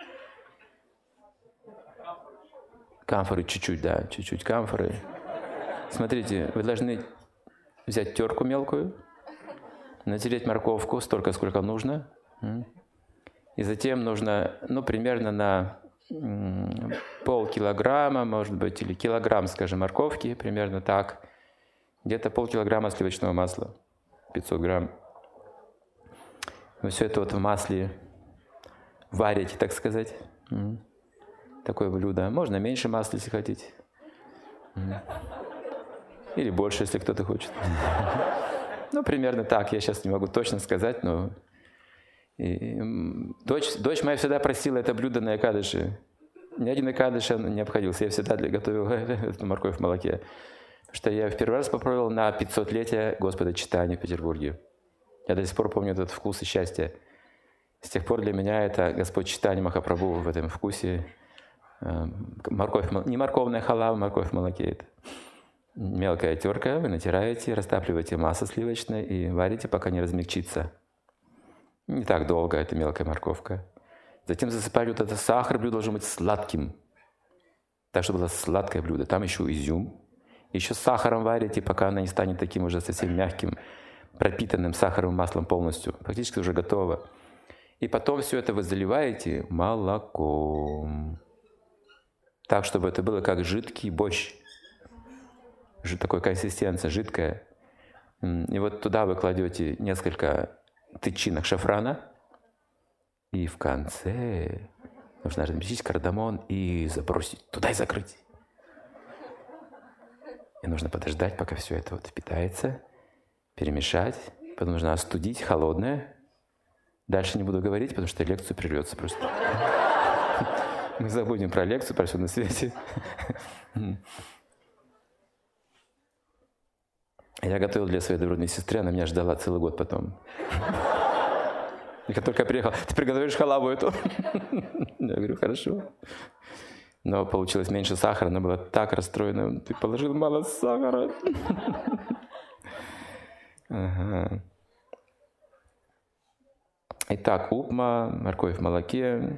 Камфоры чуть-чуть, да, чуть-чуть камфоры. Смотрите, вы должны взять терку мелкую, натереть морковку столько, сколько нужно. И затем нужно, примерно на полкилограмма, может быть, или килограмм, скажем, морковки, примерно так. Где-то полкилограмма сливочного масла, 500 грамм. Вы все это в масле варите, так сказать. Такое блюдо. Можно меньше масла, если хотите. Или больше, если кто-то хочет. Примерно так. Я сейчас не могу точно сказать, но... Дочь моя всегда просила это блюдо на Экадыши. Ни один Экадыши не обходился. Я всегда готовил эту морковь в молоке. Потому что я в первый раз попробовал на 500-летие Господа Чайтаньи в Петербурге. Я до сих пор помню этот вкус и счастье. С тех пор для меня это Господь Чайтанья Махапрабху в этом вкусе. Морковь, не морковная халава, морковь в молоке. Это мелкая терка, вы натираете, растапливаете масло сливочное и варите, пока не размягчится. Не так долго, это мелкая морковка. Затем засыпали вот этот сахар, блюдо должно быть сладким. Так, чтобы было сладкое блюдо. Там еще изюм. Еще с сахаром варите, пока она не станет таким уже совсем мягким, пропитанным сахаровым маслом полностью. Практически уже готово. И потом все это вы заливаете молоком. Так, чтобы это было как жидкий борщ. Такой консистенция, жидкая. И вот туда вы кладете несколько тычинок шафрана. И в конце нужно разместить кардамон и забросить туда и закрыть. И нужно подождать, пока все это впитается, перемешать. Потом нужно остудить, холодное. Дальше не буду говорить, потому что лекцию прервется просто. Мы забудем про лекцию, про все на свете. Я готовил для своей двоюродной сестры, она меня ждала целый год потом. Я только приехал, ты приготовишь халаву эту? Я говорю, хорошо. Но получилось меньше сахара, она была так расстроена. Ты положил мало сахара. Ага. Итак, упма, морковь в молоке.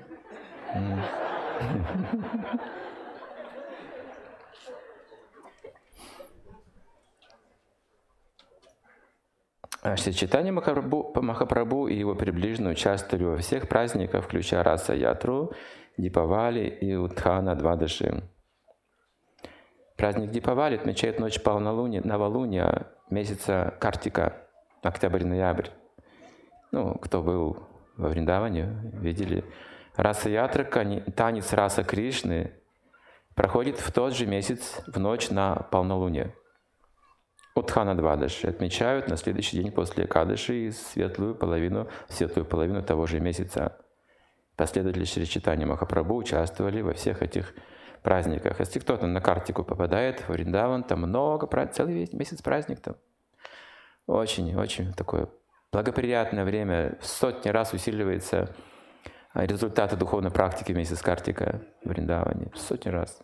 Шри Чайтанья Махапрабху и его приближенные участвовали во всех праздниках, включая Раса-ятру, Дипавали и Утхана Двадаши. Праздник Дипавали отмечает ночь новолуния месяца Картика, октябрь-ноябрь. Кто был во Вриндаване, видели. Раса-ятра, танец раса Кришны, проходит в тот же месяц, в ночь на полнолуние. Утхана Двадаши отмечают на следующий день после Экадаши светлую половину того же месяца. Последователи Шри Чайтаньи Махапрабху участвовали во всех этих праздниках. Если кто-то на Картику попадает в Вриндаван, там много, целый месяц праздник там. очень такое благоприятное время. В сотни раз усиливается результаты духовной практики вместе с Картикой в Вриндаване. В сотни раз.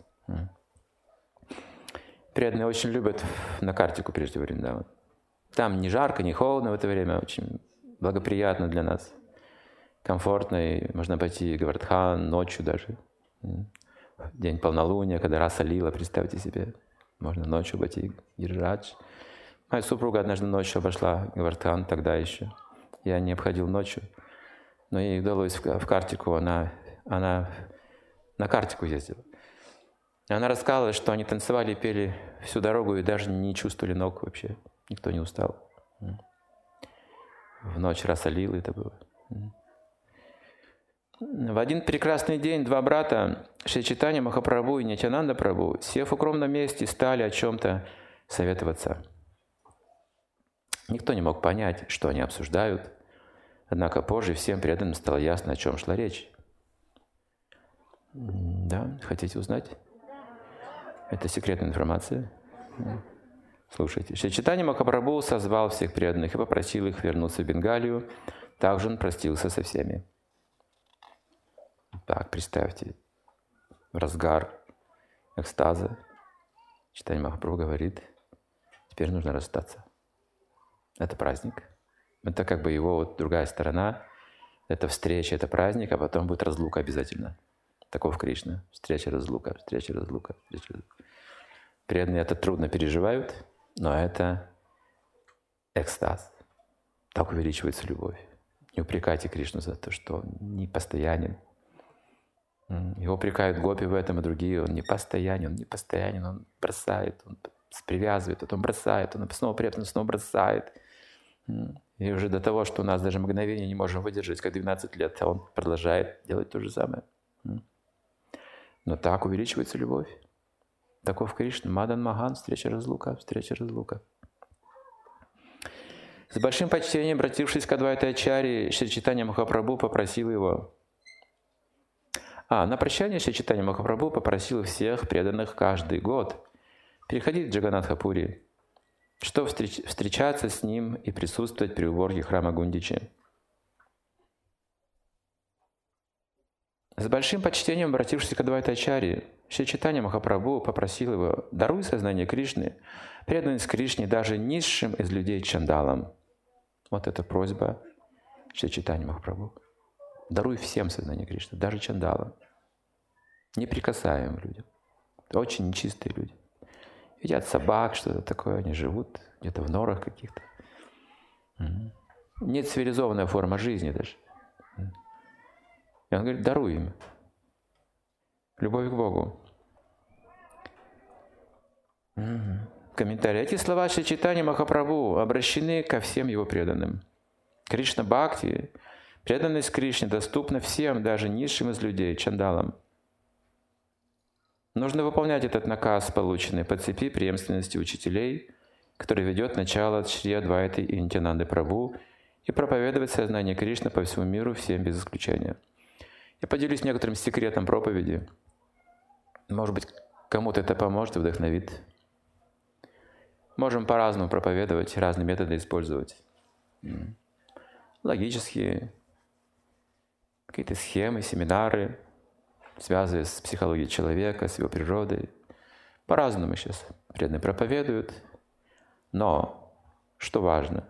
Преданные очень любят на Картику прежде Вриндаван. Там не жарко, не холодно в это время. Очень благоприятно для нас. Комфортно. И можно пойти в Гавардхан ночью даже. День полнолуния, когда раса лила, представьте себе. Можно ночью пойти в Гирирадж. Моя супруга однажды ночью обошла Гавардхан, тогда еще. Я не обходил ночью. Но ей удалось в Картику, она на Картику ездила. И она рассказывала, что они танцевали и пели всю дорогу и даже не чувствовали ног вообще. Никто не устал. В ночь раса лилы это было. В один прекрасный день два брата, Шри Чайтанья Махапрабху и Нитьянанда Прабху, сев в укромном месте, стали о чем-то советоваться. Никто не мог понять, что они обсуждают, однако позже всем преданным стало ясно, о чем шла речь. Да, хотите узнать? Это секретная информация. Слушайте. Шри Чайтанья Махапрабху созвал всех преданных и попросил их вернуться в Бенгалию. Также он простился со всеми. Так, представьте, в разгар экстаза Чайтанья Махапрабху говорит, теперь нужно расстаться. Это праздник. Это как бы его вот другая сторона. Это встреча, это праздник, а потом будет разлука обязательно. Таков Кришна. Встреча, разлука, встреча, разлука, встреча, разлука. Преданные это трудно переживают, но это экстаз. Так увеличивается любовь. Не упрекайте Кришну за то, что он не постоянен. Его упрекают гопи в этом и другие. Он не постоянен, он бросает, он привязывает, потом бросает, он снова предан, снова бросает. И уже до того, что у нас даже мгновение не можем выдержать, как 12 лет, а он продолжает делать то же самое. Но так увеличивается любовь. Таков Кришна. Мадан Махан, встреча разлука, встреча разлука. С большим почтением, обратившись к Адвайта Ачарье, Шри Чайтанья Махапрабху попросил его. На прощание Шри Чайтанья Махапрабху попросил всех преданных каждый год переходить в Джаганнатха-пури, чтобы встречаться с ним и присутствовать при уборке храма Гундичи. С большим почтением, обратившись к Адвайта Ачарье, Шри Чайтанья Махапрабху попросил его: «Даруй сознание Кришны, преданность Кришне даже низшим из людей чандалам». Вот это просьба Шри Чайтанья Махапрабху. Даруй всем сознание Кришны, даже чандалам, неприкасаемым людям. Очень нечистые люди. Едят собак, что-то такое, они живут где-то в норах каких-то. Нет цивилизованная форма жизни даже. И он говорит: даруй им любовь к Богу. Комментарий. Эти слова Шри Чайтанья Махапрабху обращены ко всем его преданным. Кришна Бхакти, преданность Кришне доступна всем, даже низшим из людей, чандалам. Нужно выполнять этот наказ, полученный по цепи преемственности учителей, который ведет начало от Шри Адвайты и Нитьянанды Прабху, и проповедовать сознание Кришны по всему миру всем без исключения. Я поделюсь некоторым секретом проповеди. Может быть, кому-то это поможет и вдохновит. Можем по-разному проповедовать, разные методы использовать. Логические, какие-то схемы, семинары, связанные с психологией человека, с его природой. По-разному сейчас преданные проповедуют. Но, что важно,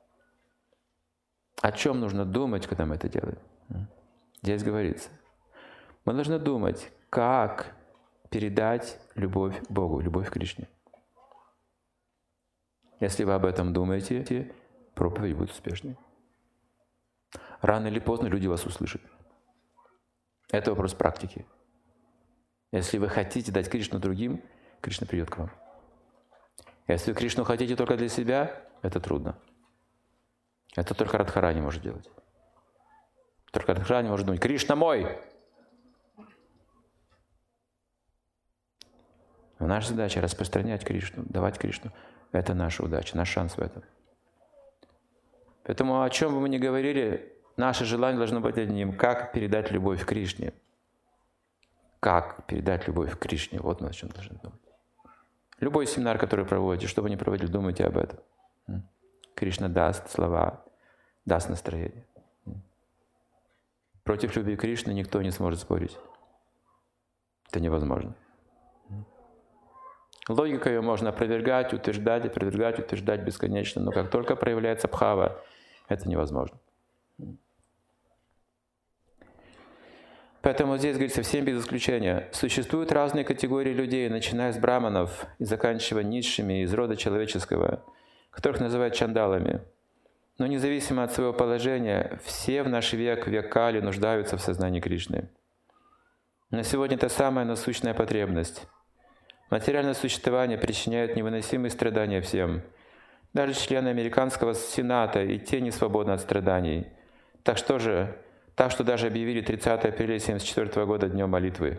о чем нужно думать, когда мы это делаем? Здесь говорится. Мы должны думать, как передать любовь к Богу, любовь к Кришне. Если вы об этом думаете, проповедь будет успешной. Рано или поздно люди вас услышат. Это вопрос практики. Если вы хотите дать Кришну другим, Кришна придет к вам. Если вы Кришну хотите только для себя, это трудно. Это только Радхарани может делать. Только Радхарани может думать: Кришна мой! Но наша задача — распространять Кришну, давать Кришну. Это наша удача, наш шанс в этом. Поэтому о чем бы мы ни говорили, наше желание должно быть одним: как передать любовь к Кришне. Как передать любовь к Кришне? Вот мы о чем должны думать. Любой семинар, который проводите, что бы ни проводили, думайте об этом. Кришна даст слова, даст настроение. Против любви Кришны никто не сможет спорить. Это невозможно. Логикой ее можно опровергать, утверждать бесконечно, но как только проявляется бхава, это невозможно. Поэтому здесь говорится, всем без исключения. Существуют разные категории людей, начиная с браманов и заканчивая низшими из рода человеческого, которых называют чандалами. Но независимо от своего положения, все в наш век, век Кали, нуждаются в сознании Кришны. На сегодня это самая насущная потребность. Материальное существование причиняет невыносимые страдания всем. Даже члены американского сената и те не свободны от страданий. Так что даже объявили 30 апреля 1974 года днем молитвы.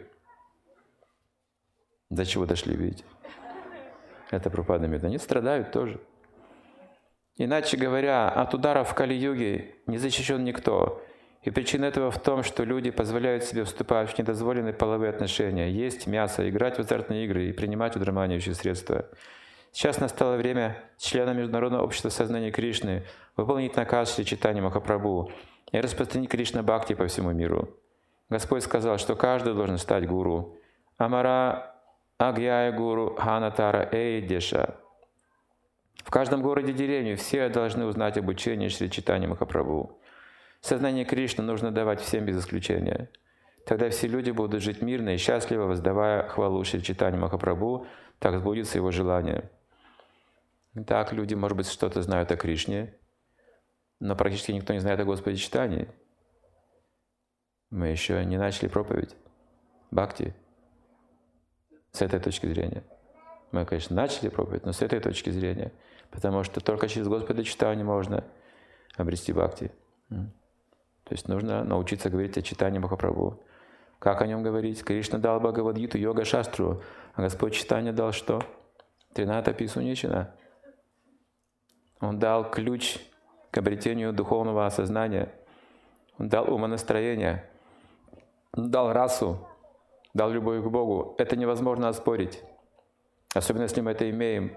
До чего дошли, видите? Это Прабхупада имеет. Они страдают тоже. Иначе говоря, от ударов в Кали-юге не защищен никто. И причина этого в том, что люди позволяют себе вступать в недозволенные половые отношения, есть мясо, играть в азартные игры и принимать удраманивающие средства. Сейчас настало время членам Международного общества сознания Кришны выполнить наказ Шри Чайтаньи Махапрабху и распространить Кришна Бхакти по всему миру. Господь сказал, что каждый должен стать гуру. Амара Агьяя Гуру Ханатара Эй Деша. В каждом городе и деревне все должны узнать об учении Шри Чайтаньи Махапрабху. Сознание Кришны нужно давать всем без исключения. Тогда все люди будут жить мирно и счастливо, воздавая хвалу Шри Чайтаньи Махапрабху, так сбудется его желание. Так, люди, может быть, что-то знают о Кришне, но практически никто не знает о Господе Чайтаньи. Мы еще не начали проповедь Бхакти с этой точки зрения. Мы, конечно, начали проповедь, но с этой точки зрения. Потому что только через Господа Чайтаньи можно обрести Бхакти. То есть нужно научиться говорить о Чайтаньи Махапрабху. Как о нем говорить? Кришна дал Бхагавад-гиту, йога-шастру, а Господь Чайтанья дал что? Трината Писуничина. Он дал ключ к обретению духовного осознания. Он дал умонастроение. Он дал расу, дал любовь к Богу. Это невозможно оспорить. Особенно если мы это имеем.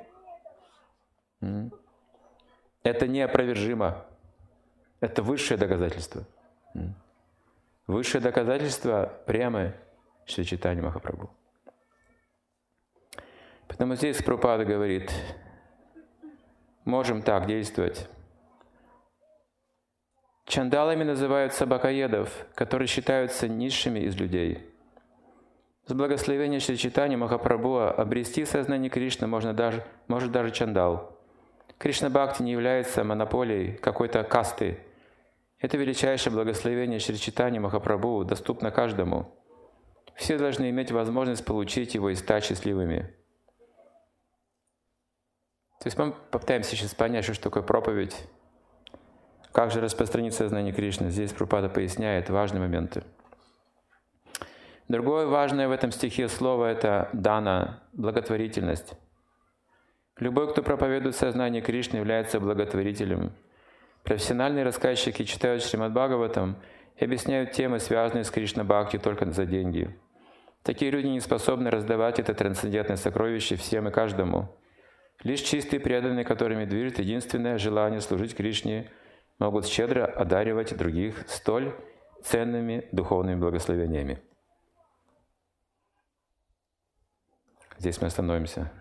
Это неопровержимо. Это высшее доказательство. Высшее доказательство премы Шри Чайтаньи Махапрабху. Поэтому здесь Прабхупада говорит, можем так действовать. Чандалами называют собакоедов, которые считаются низшими из людей. С благословения Шри Чайтаньи Махапрабху обрести сознание Кришны может даже чандал. Кришна Бхакти не является монополией какой-то касты. Это величайшее благословение Шри Чайтаньи Махапрабху доступно каждому. Все должны иметь возможность получить его и стать счастливыми. То есть мы попытаемся сейчас понять, что такое проповедь. Как же распространить сознание Кришны? Здесь Прабхупада поясняет важные моменты. Другое важное в этом стихе слово — это дана, благотворительность. Любой, кто проповедует сознание Кришны, является благотворителем. Профессиональные рассказчики читают Шримад Бхагаватам и объясняют темы, связанные с Кришна Бхакти, только за деньги. Такие люди не способны раздавать это трансцендентное сокровище всем и каждому. Лишь чистые преданные, которыми движет единственное желание служить Кришне, могут щедро одаривать других столь ценными духовными благословениями. Здесь мы остановимся.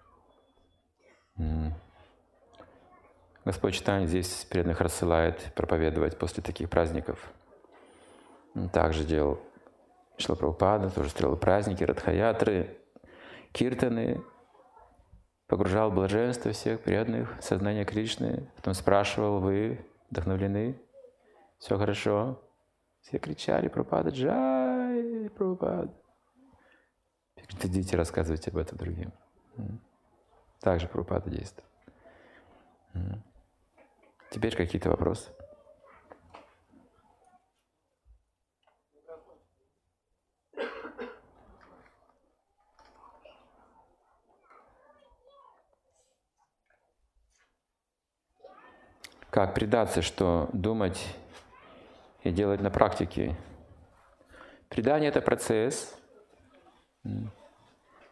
Господь Чайтанья здесь преданных рассылает проповедовать после таких праздников. Он также делал Шрила Прабхупада, тоже строил праздники, радха-ятры, киртаны, погружал в блаженство всех преданных, сознание Кришны. Потом спрашивал, вы вдохновлены? Все хорошо? Все кричали, Прабхупада, джай, Прабхупада. Идите, рассказывайте об этом другим. Также Прабхупада действует. Теперь какие-то вопросы? Как предаться, что думать и делать на практике? Предание — это процесс.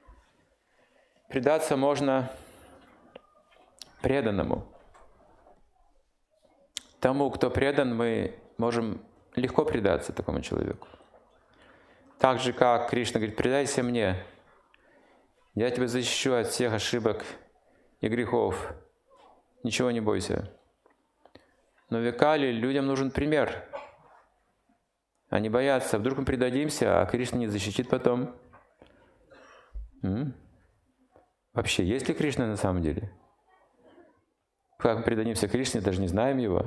Предаться можно преданному. тому, кто предан, мы можем легко предаться такому человеку. Так же, как Кришна говорит: «Предайся мне, я тебя защищу от всех ошибок и грехов, ничего не бойся». Но в Векали людям нужен пример. Они боятся, вдруг мы предадимся, а Кришна не защитит потом. Вообще, есть ли Кришна на самом деле? Как мы предадимся Кришне, даже не знаем его.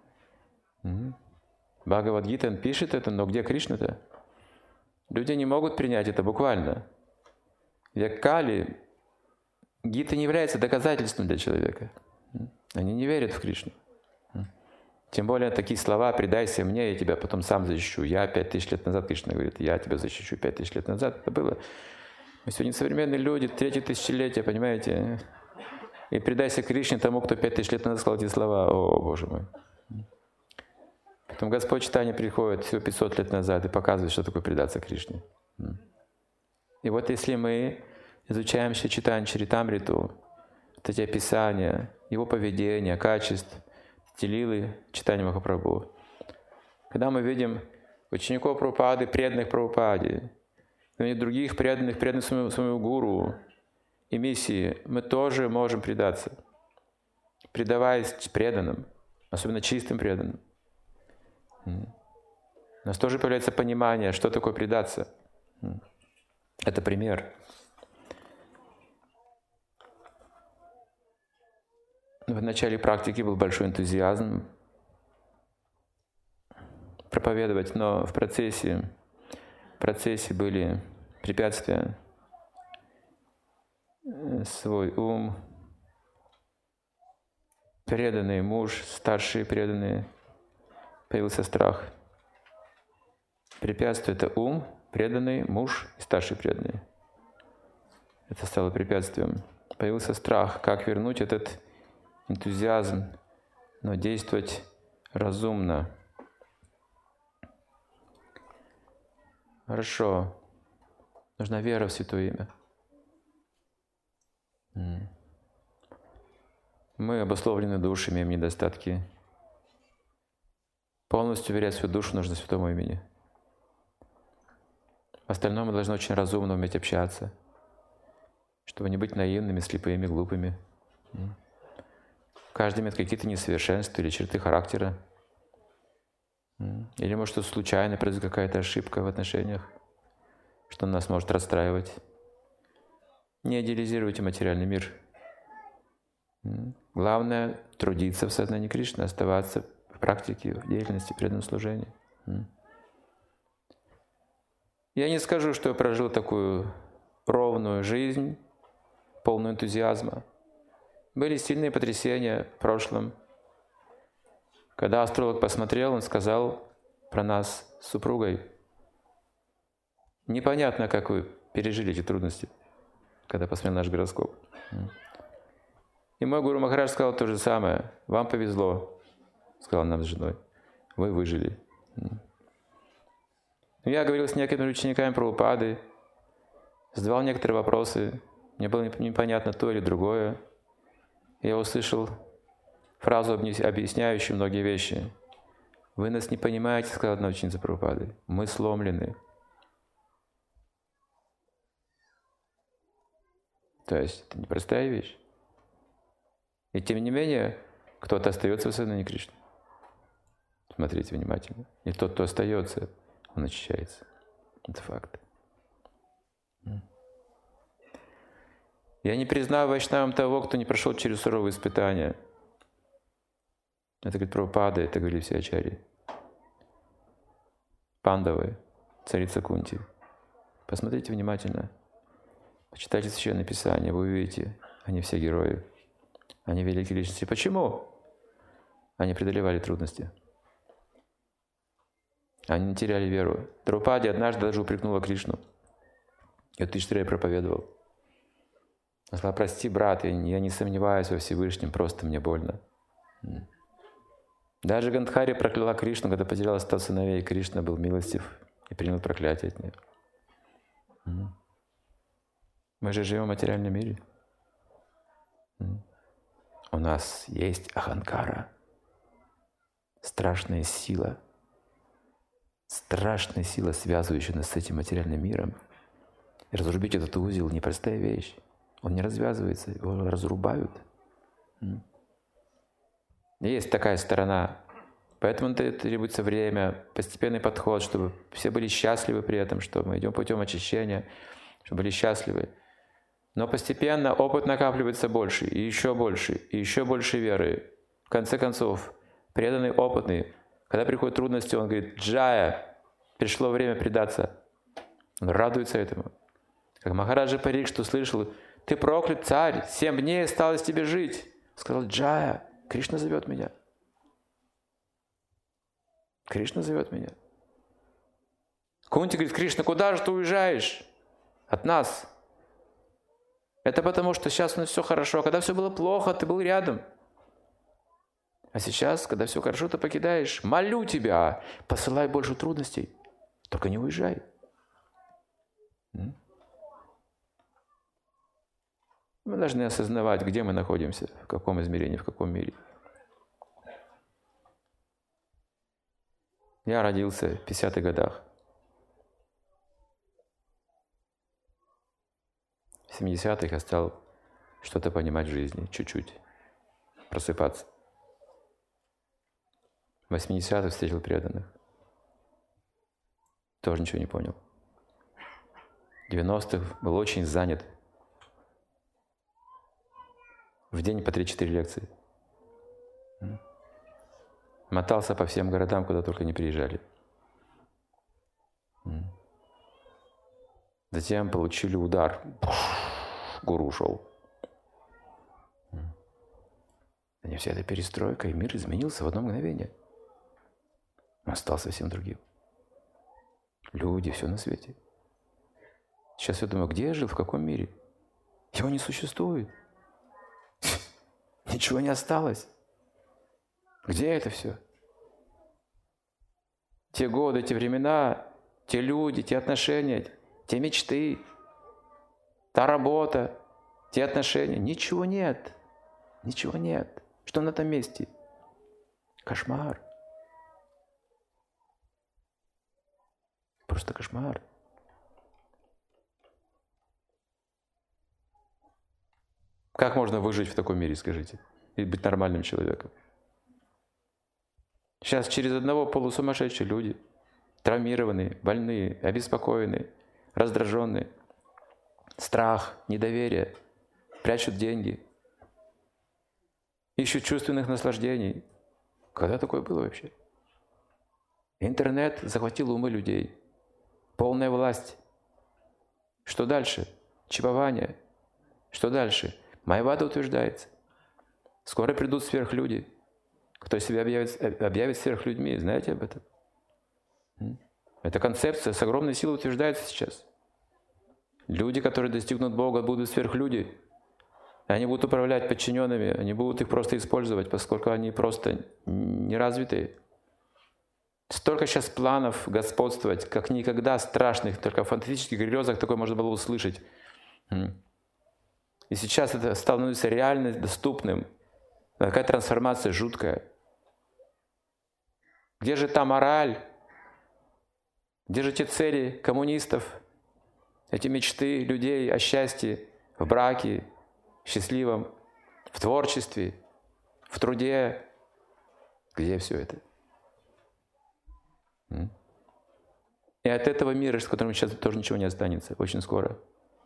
Бхагавад-гита пишет это, но где Кришна-то? Люди не могут принять это буквально. В Век-кали гита не является доказательством для человека. Они не верят в Кришну. Тем более такие слова: «Предайся мне, я тебя потом сам защищу». Я 5000 лет назад, Кришна говорит, я тебя защищу 5000 лет назад. Это было. Мы сегодня современные люди, 3-е тысячелетие, понимаете? И предайся Кришне, тому, кто 5000 лет назад сказал эти слова. О, Боже мой. Потом Господь Чайтанья приходит всего 500 лет назад и показывает, что такое предаться Кришне. И вот если мы изучаем Чайтанья Чаритамриту, вот эти описания, его поведения, качеств, эти лилы Чайтаньи Махапрабху, когда мы видим учеников Прабхупады, преданных Прабхупаде, и других преданных своему гуру и миссии, мы тоже можем предаться, предаваясь преданным, особенно чистым преданным. У нас тоже появляется понимание, что такое предаться. Это пример. В начале практики был большой энтузиазм проповедовать, но в процессе были препятствия. Свой ум, преданный муж, старшие преданные, появился страх. Препятствие — это ум, преданный муж и старший преданный. Это стало препятствием. Появился страх, как вернуть этот энтузиазм, но действовать разумно. Хорошо. Нужна вера в Святое Имя. Мы обусловлены души, имеем недостатки. Полностью верять в свою душу нужно Святому Имени. В остальном мы должны очень разумно уметь общаться, чтобы не быть наивными, слепыми, глупыми. Каждый имеет какие-то несовершенства или черты характера. Или может что случайно произойдет какая-то ошибка в отношениях, что нас может расстраивать. Не идеализируйте материальный мир. Главное — трудиться в сознании Кришны, оставаться в практике, в деятельности, преданном служении. Я не скажу, что я прожил такую ровную жизнь, полную энтузиазма. Были сильные потрясения в прошлом. Когда астролог посмотрел, он сказал про нас с супругой: непонятно, как вы пережили эти трудности, когда посмотрел наш гороскоп. И мой гуру Махарадж сказал то же самое. Вам повезло, сказал нам с женой. Вы выжили. Я говорил с некоторыми учениками Прабхупады, задавал некоторые вопросы. Мне было непонятно то или другое. Я услышал фразу, объясняющую многие вещи. «Вы нас не понимаете», — сказала одна ученица Прабхупады. «Мы сломлены». То есть это непростая вещь. И тем не менее, кто-то остается в сознании Кришны. Смотрите внимательно. И тот, кто остается, он очищается. Это факт. Я не признаю вайшнавом того, кто не прошел через суровые испытания. Это говорит Прабхупада, это говорили все ачарьи. Пандавы, царица Кунти. Посмотрите внимательно. Почитайте Священное Писание, вы увидите, они все герои. Они великие личности. Почему? Они преодолевали трудности. Они не теряли веру. Драупади однажды даже упрекнула Кришну. И Юдхиштхира проповедовал. Она сказала: прости, брат, я не сомневаюсь во Всевышнем, просто мне больно. Даже Гандхари прокляла Кришну, когда потеряла 100 сыновей. Кришна был милостив и принял проклятие от нее. Мы же живем в материальном мире. У нас есть аханкара. страшная сила, связывающая нас с этим материальным миром. И разрубить этот узел — непростая вещь. Он не развязывается, его разрубают. Есть такая сторона. Поэтому требуется время, постепенный подход, чтобы все были счастливы при этом, что мы идем путем очищения, чтобы были счастливы. Но постепенно опыт накапливается больше, и еще больше веры. В конце концов, преданный, опытный, когда приходят трудности, он говорит: «Джая, пришло время предаться». Он радуется этому. Как Махараджа Парикшит услышал: «Ты проклят, царь, 7 дней осталось тебе жить». Сказал: «Джая, Кришна зовет меня». Кришна зовет меня. Кунти говорит: «Кришна, куда же ты уезжаешь от нас? Это потому, что сейчас у нас все хорошо, а когда все было плохо, ты был рядом. А сейчас, когда все хорошо, ты покидаешь. Молю тебя, посылай больше трудностей, только не уезжай». Мы должны осознавать, где мы находимся, в каком измерении, в каком мире. Я родился в 50-х годах. В 70-х я стал что-то понимать в жизни, чуть-чуть, просыпаться. В 80-х встретил преданных. Тоже ничего не понял. В 90-х был очень занят. В день по 3-4 лекции. Мотался по всем городам, куда только не приезжали. Затем получили удар. Гуру ушел. И вся эта перестройка, и мир изменился в одно мгновение. Он стал совсем другим. Люди, все на свете. Сейчас я думаю, где я жил, в каком мире? Его не существует. Ничего не осталось. Где это все? Те годы, те времена, те люди, те отношения, те мечты, та работа, те отношения. Ничего нет. Ничего нет. Что на этом месте? Кошмар. Просто кошмар. Как можно выжить в таком мире, скажите, и быть нормальным человеком? Сейчас через одного полусумасшедшие люди, травмированные, больные, обеспокоенные, раздраженные, страх, недоверие, прячут деньги, ищут чувственных наслаждений. Когда такое было вообще? Интернет захватил умы людей. Полная власть. Что дальше? Чипование. Что дальше? Майявада утверждается. Скоро придут сверхлюди. Кто себя объявит сверхлюдьми, знаете об этом? Эта концепция с огромной силой утверждается сейчас. Люди, которые достигнут Бога, будут сверхлюди. Они будут управлять подчиненными, они будут их просто использовать, поскольку они просто неразвитые. Столько сейчас планов господствовать, как никогда страшных, только в фантастических грезах такое можно было услышать. И сейчас это становится реально доступным. Такая трансформация жуткая. Где же та мораль? Где же те цели коммунистов? Эти мечты людей о счастье в браке, счастливом, в творчестве, в труде? Где все это? И от этого мира, с которым сейчас тоже ничего не останется, очень скоро.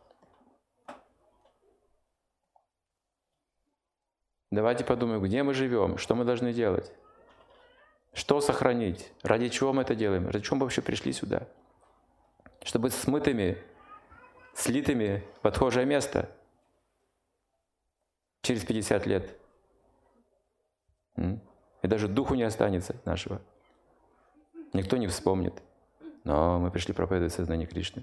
Давайте подумаем, где мы живем, что мы должны делать, что сохранить, ради чего мы это делаем, ради чего мы вообще пришли сюда. Чтобы быть смытыми, слитыми в отхожее место через 50 лет. И даже духу не останется нашего. Никто не вспомнит. Но мы пришли проповедовать сознание Кришны.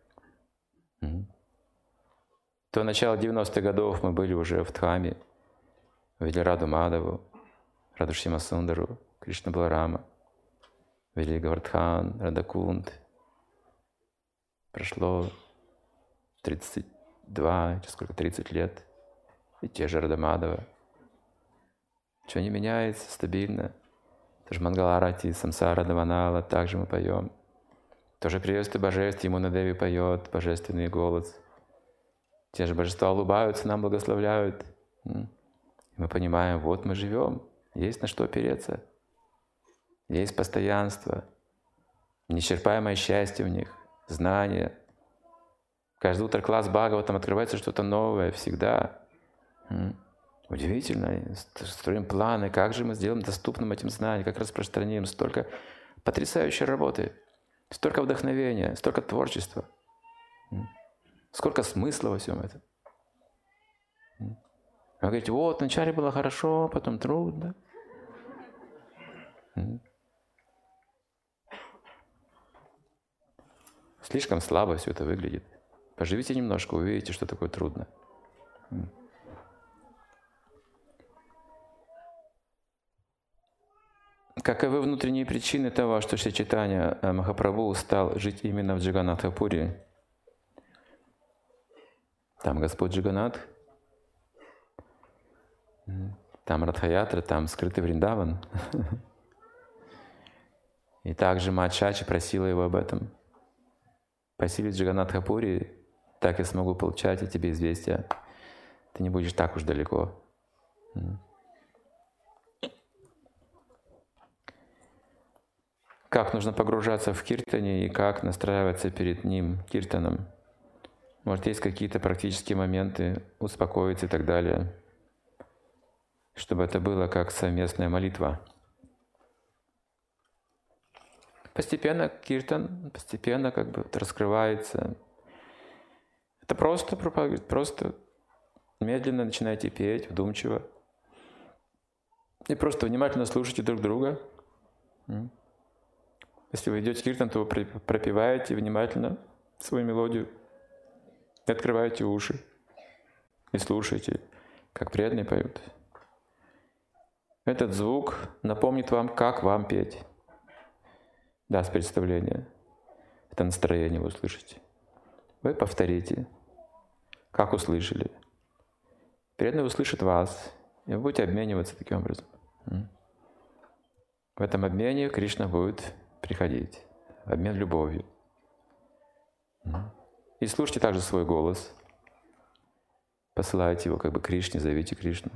До начала 90-х годов мы были уже в Дхаме. Видели Раду Мадаву, Раду Шьямасундару, Кришна Баларама, видели Гавардхан, Радакунд. Прошло 32, сколько, 30 лет. И те же Рада Мадава. Ничего не меняется, стабильно. Тоже Мангаларати, Самсара Даванала, также мы поем. Тоже приветствие божеств, Ямуна Деви поет, божественный голос. Те же божества улыбаются, нам благословляют. И мы понимаем, вот мы живем, есть на что опереться, есть постоянство, неисчерпаемое счастье в них, знания. Каждое утро класс Бхагаватам открывается что-то новое всегда. Удивительно. Строим планы, как же мы сделаем доступным этим знания, как распространим. Столько потрясающей работы, столько вдохновения, столько творчества. Сколько смысла во всем этом. Вы говорите, вот, вначале было хорошо, потом трудно. Слишком слабо все это выглядит. Поживите немножко, увидите, что такое трудно. Каковы внутренние причины того, что Шри Чайтанья Махапрабху стал жить именно в Джаганнатхапуре? Там Господь Джаганнат, там Радха-ятра, там скрытый Вриндаван. И также Мат Шачи просила его об этом. Посели в Джаганнатхапуре, так я смогу получать от тебя известия. Ты не будешь так уж далеко. Как нужно погружаться в киртане и как настраиваться перед ним, киртаном? Может, есть какие-то практические моменты, успокоиться и так далее, чтобы это было как совместная молитва. Постепенно киртан, постепенно как бы раскрывается. Это просто проповедь, просто медленно начинайте петь, вдумчиво. И просто внимательно слушайте друг друга. Если вы идете киртан, то вы пропеваете внимательно свою мелодию. И открываете уши. И слушайте, как преданные поют. Этот звук напомнит вам, как вам петь. Даст представление. Это настроение вы услышите. Вы повторите, как услышали. Преданные услышат вас, и вы будете обмениваться таким образом. В этом обмене Кришна будет приходить. Обмен любовью. И слушайте также свой голос. Посылайте его как бы Кришне, зовите Кришну.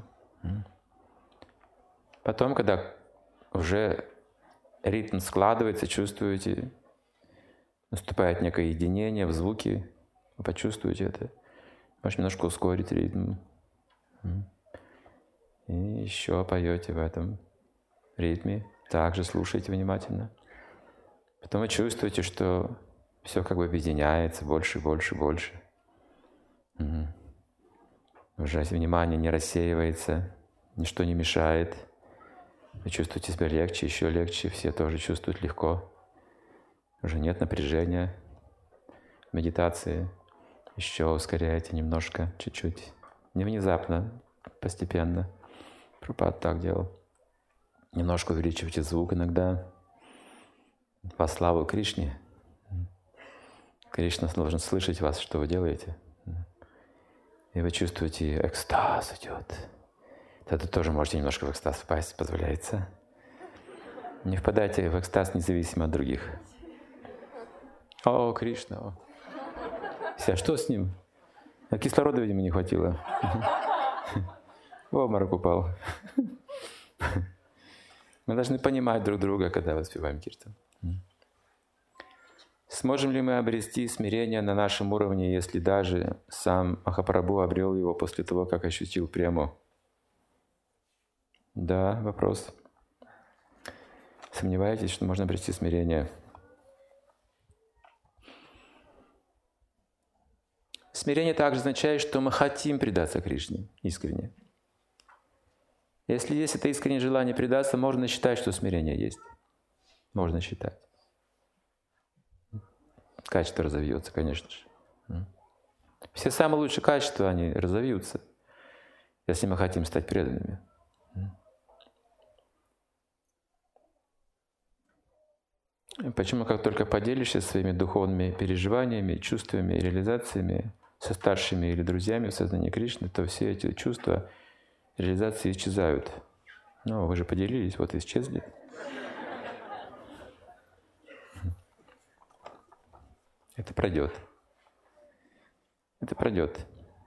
Потом, когда уже ритм складывается, чувствуете, наступает некое единение в звуке, вы почувствуете это. Может, немножко ускорить ритм. И еще поете в этом ритме. Также слушайте внимательно. Потом вы чувствуете, что все как бы объединяется больше, больше, больше. Уже внимание не рассеивается, ничто не мешает. Вы чувствуете себя легче, еще легче, все тоже чувствуют легко. Уже нет напряжения в медитации. Еще ускоряйте немножко, чуть-чуть. Не внезапно, постепенно. Прабхупада так делал. Немножко увеличивайте звук иногда. Во славу Кришне. Кришна должен слышать вас, что вы делаете. И вы чувствуете, экстаз идет. Тогда тоже можете немножко в экстаз впасть, позволяется. Не впадайте в экстаз независимо от других. О, Кришна. А что с ним? А кислорода, видимо, не хватило. В обморок упал. Мы должны понимать друг друга, когда воспеваем киртан. Сможем ли мы обрести смирение на нашем уровне, если даже сам Махапрабху обрел его после того, как ощутил прему? Да, вопрос. Сомневаетесь, что можно обрести смирение? Смирение также означает, что мы хотим предаться Кришне искренне. Если есть это искреннее желание предаться, можно считать, что смирение есть. Можно считать. Качество разовьется, конечно же. Все самые лучшие качества, они разовьются, если мы хотим стать преданными. Почему, как только поделишься своими духовными переживаниями, чувствами и реализациями со старшими или друзьями в сознании Кришны, то все эти чувства, реализации исчезают. Ну, вы же поделились, вот исчезли. Это пройдет. Это пройдет.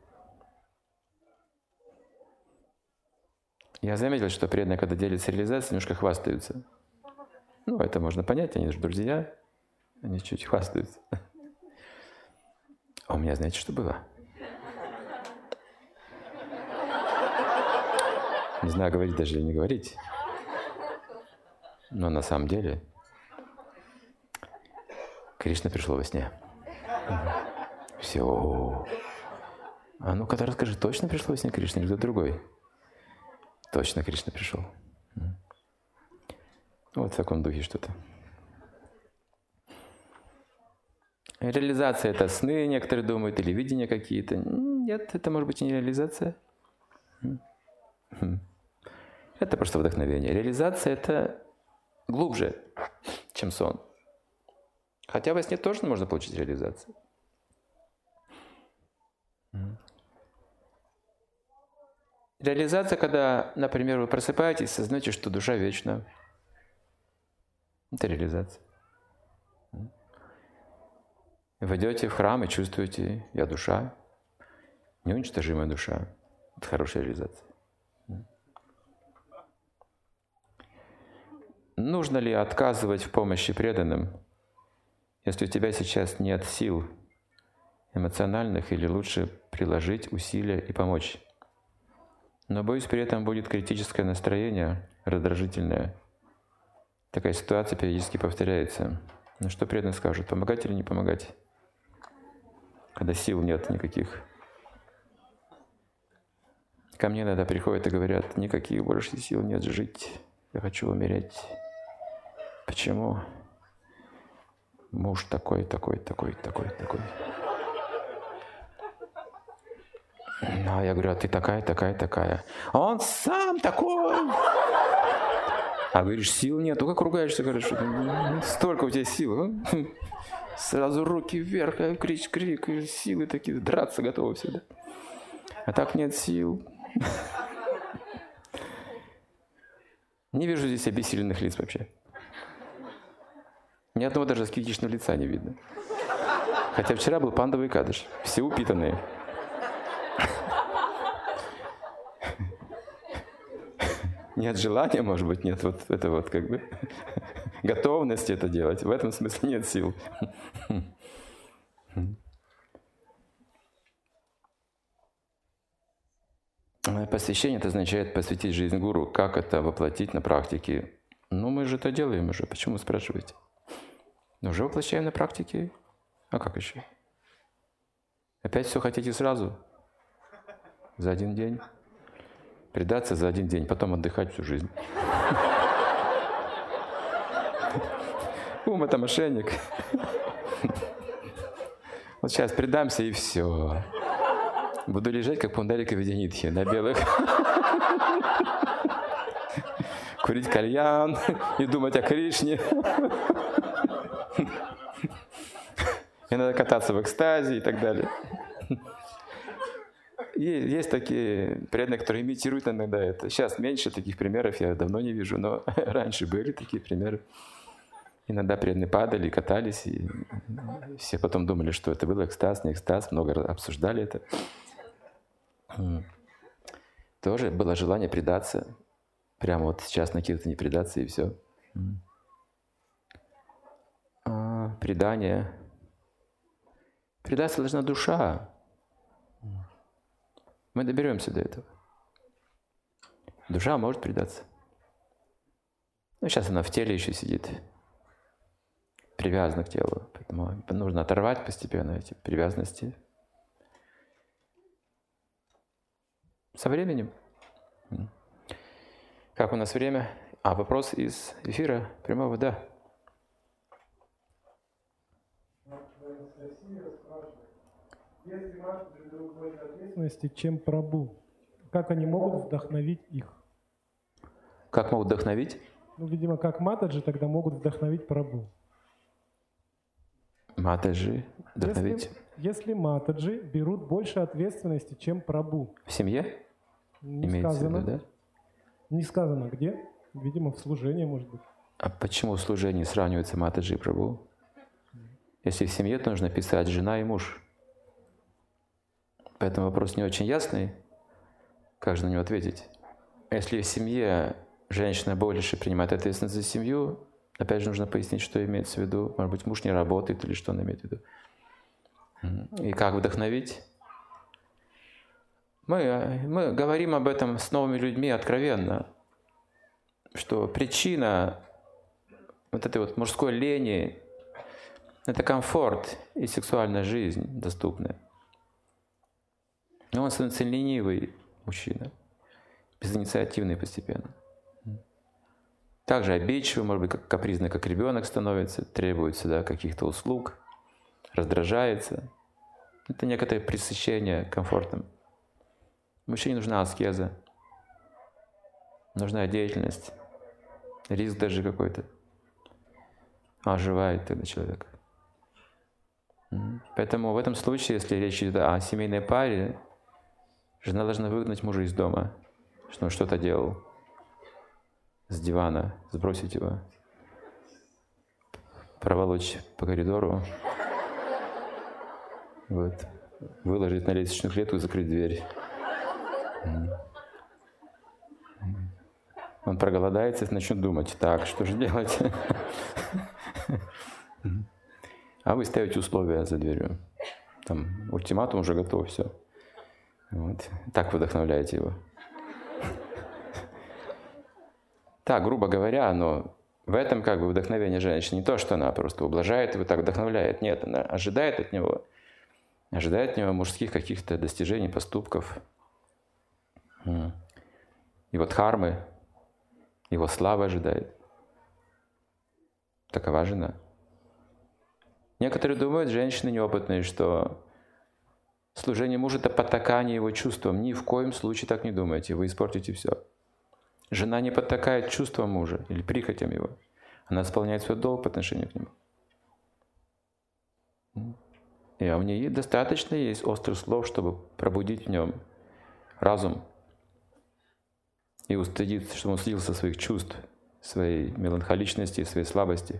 Я заметил, что преданные, когда делятся реализацией, немножко хвастаются. Ну, это можно понять, они же друзья, они чуть хвастаются. А у меня, знаете, что было? Не знаю, говорить даже или не говорить. Но на самом деле Кришна пришел во сне. Все. А ну-ка, расскажи, точно пришел во сне Кришна или кто-то другой? Точно Кришна пришел. Вот в таком духе что-то. Реализация — это сны, некоторые думают, или видения какие-то. Нет, это может быть и не реализация. Это просто вдохновение. Реализация — это глубже, чем сон. Хотя во сне тоже можно получить реализацию. Реализация, когда, например, вы просыпаетесь, сознаете, что душа вечна. Это реализация. Вы идете в храм и чувствуете, я душа, неуничтожимая душа. Это хорошая реализация. Нужно ли отказывать в помощи преданным, если у тебя сейчас нет сил эмоциональных, или лучше приложить усилия и помочь? Но, боюсь, при этом будет критическое настроение, раздражительное. Такая ситуация периодически повторяется. Ну что преданные скажут, помогать или не помогать? Когда сил нет никаких. Ко мне иногда приходят и говорят, никаких больше сил нет жить, я хочу умереть. Почему? Муж такой. А я говорю, а ты такая. А он сам такой. А говоришь, сил нет. Ну как ругаешься, говоришь, что столько у тебя сил. Сразу руки вверх, крик, силы такие, драться готовы всегда. А так нет сил. Не вижу здесь обессиленных лиц вообще. Ни одного даже аскетичного лица не видно. Хотя вчера был пандовый кадыш. Все упитанные. Нет желания, может быть, нет вот это вот как бы готовности это делать. В этом смысле нет сил. Посвящение — это означает посвятить жизнь гуру. Как это воплотить на практике? Ну, мы же это делаем уже. Почему спрашиваете? Уже воплощаем на практике. А как еще? Опять все хотите сразу? За один день? Предаться за один день, потом отдыхать всю жизнь. Ум — это мошенник. Вот сейчас предамся и все. Буду лежать, как Пундарика Видянитхи, на белых. Курить кальян и думать о Кришне. И надо кататься в экстазе и так далее. Есть такие преданные, которые имитируют иногда это. Сейчас меньше таких примеров я давно не вижу, но раньше были такие примеры. Иногда преданные падали, катались, и все потом думали, что это был экстаз, не экстаз, много обсуждали это. Тоже было желание предаться. Прямо вот сейчас на какие-то не предаться, и все. Предание. Предаться должна душа. Мы доберемся до этого. Душа может предаться. Но сейчас она в теле еще сидит. Привязана к телу. Поэтому нужно оторвать постепенно эти привязанности. Со временем. Как у нас время? Вопрос из эфира прямого, да. Если матаджи берут больше ответственности, чем Прабху, как они могут вдохновить их? Как могут вдохновить? Ну, видимо, как матаджи тогда могут вдохновить Прабху. Матаджи вдохновить? Если матаджи берут больше ответственности, чем Прабху. В семье? Не Имеется сказано. в виду, да? Не сказано где. Видимо, в служении, может быть. А почему в служении сравнивается матаджи и Прабху? Если в семье, то нужно писать жена и муж. Поэтому вопрос не очень ясный. Как же на него ответить? Если в семье женщина больше принимает ответственность за семью, опять же нужно пояснить, что имеется в виду. Может быть, муж не работает или что он имеет в виду. И как вдохновить? Мы говорим об этом с новыми людьми откровенно, что причина вот этой вот мужской лени — это комфорт и сексуальная жизнь доступная. Но он становится ленивый мужчина, безинициативный постепенно. Также обидчивый, может быть, как капризный, как ребенок становится, требует сюда каких-то услуг, раздражается. Это некоторое пресыщение комфортом. Мужчине нужна аскеза, нужна деятельность, риск даже какой-то. Оживает тогда человек. Поэтому в этом случае, если речь идет о семейной паре, жена должна выгнать мужа из дома, что он что-то делал, с дивана, сбросить его, проволочь по коридору, вот, выложить на лестничную клетку и закрыть дверь. Он проголодается и начнет думать: так, что же делать? А вы ставите условия за дверью. Там ультиматум уже готов, все. Вот. Так вдохновляете его. Так, грубо говоря, но в этом как бы вдохновение женщины. Не то, что она просто ублажает его, так вдохновляет. Нет, она ожидает от него мужских каких-то достижений, поступков. Его дхармы, его славы ожидает. Такова жена. Некоторые думают, женщины неопытные, что служение мужа — это потакание его чувствам. Ни в коем случае так не думайте, вы испортите все. Жена не потакает чувствам мужа или прихотям его. Она исполняет свой долг по отношению к нему. И у нее достаточно есть острых слов, чтобы пробудить в нем разум и устыдиться, чтобы он устыдился своих чувств, своей меланхоличности, своей слабости.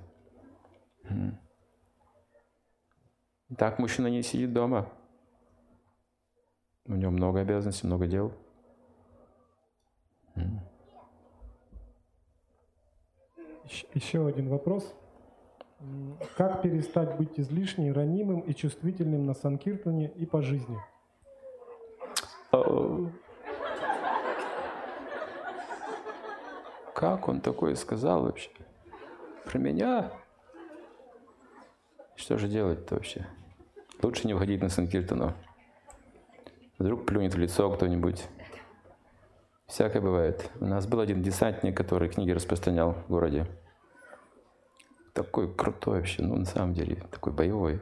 Так мужчина не сидит дома. У него много обязанностей, много дел. Еще один вопрос. Как перестать быть излишне ранимым и чувствительным на санкиртане и по жизни? Как он такое сказал вообще? Про меня? Что же делать-то вообще? Лучше не выходить на санкиртану. Вдруг плюнет в лицо кто-нибудь. Всякое бывает. У нас был один десантник, который книги распространял в городе. Такой крутой вообще, на самом деле, такой боевой.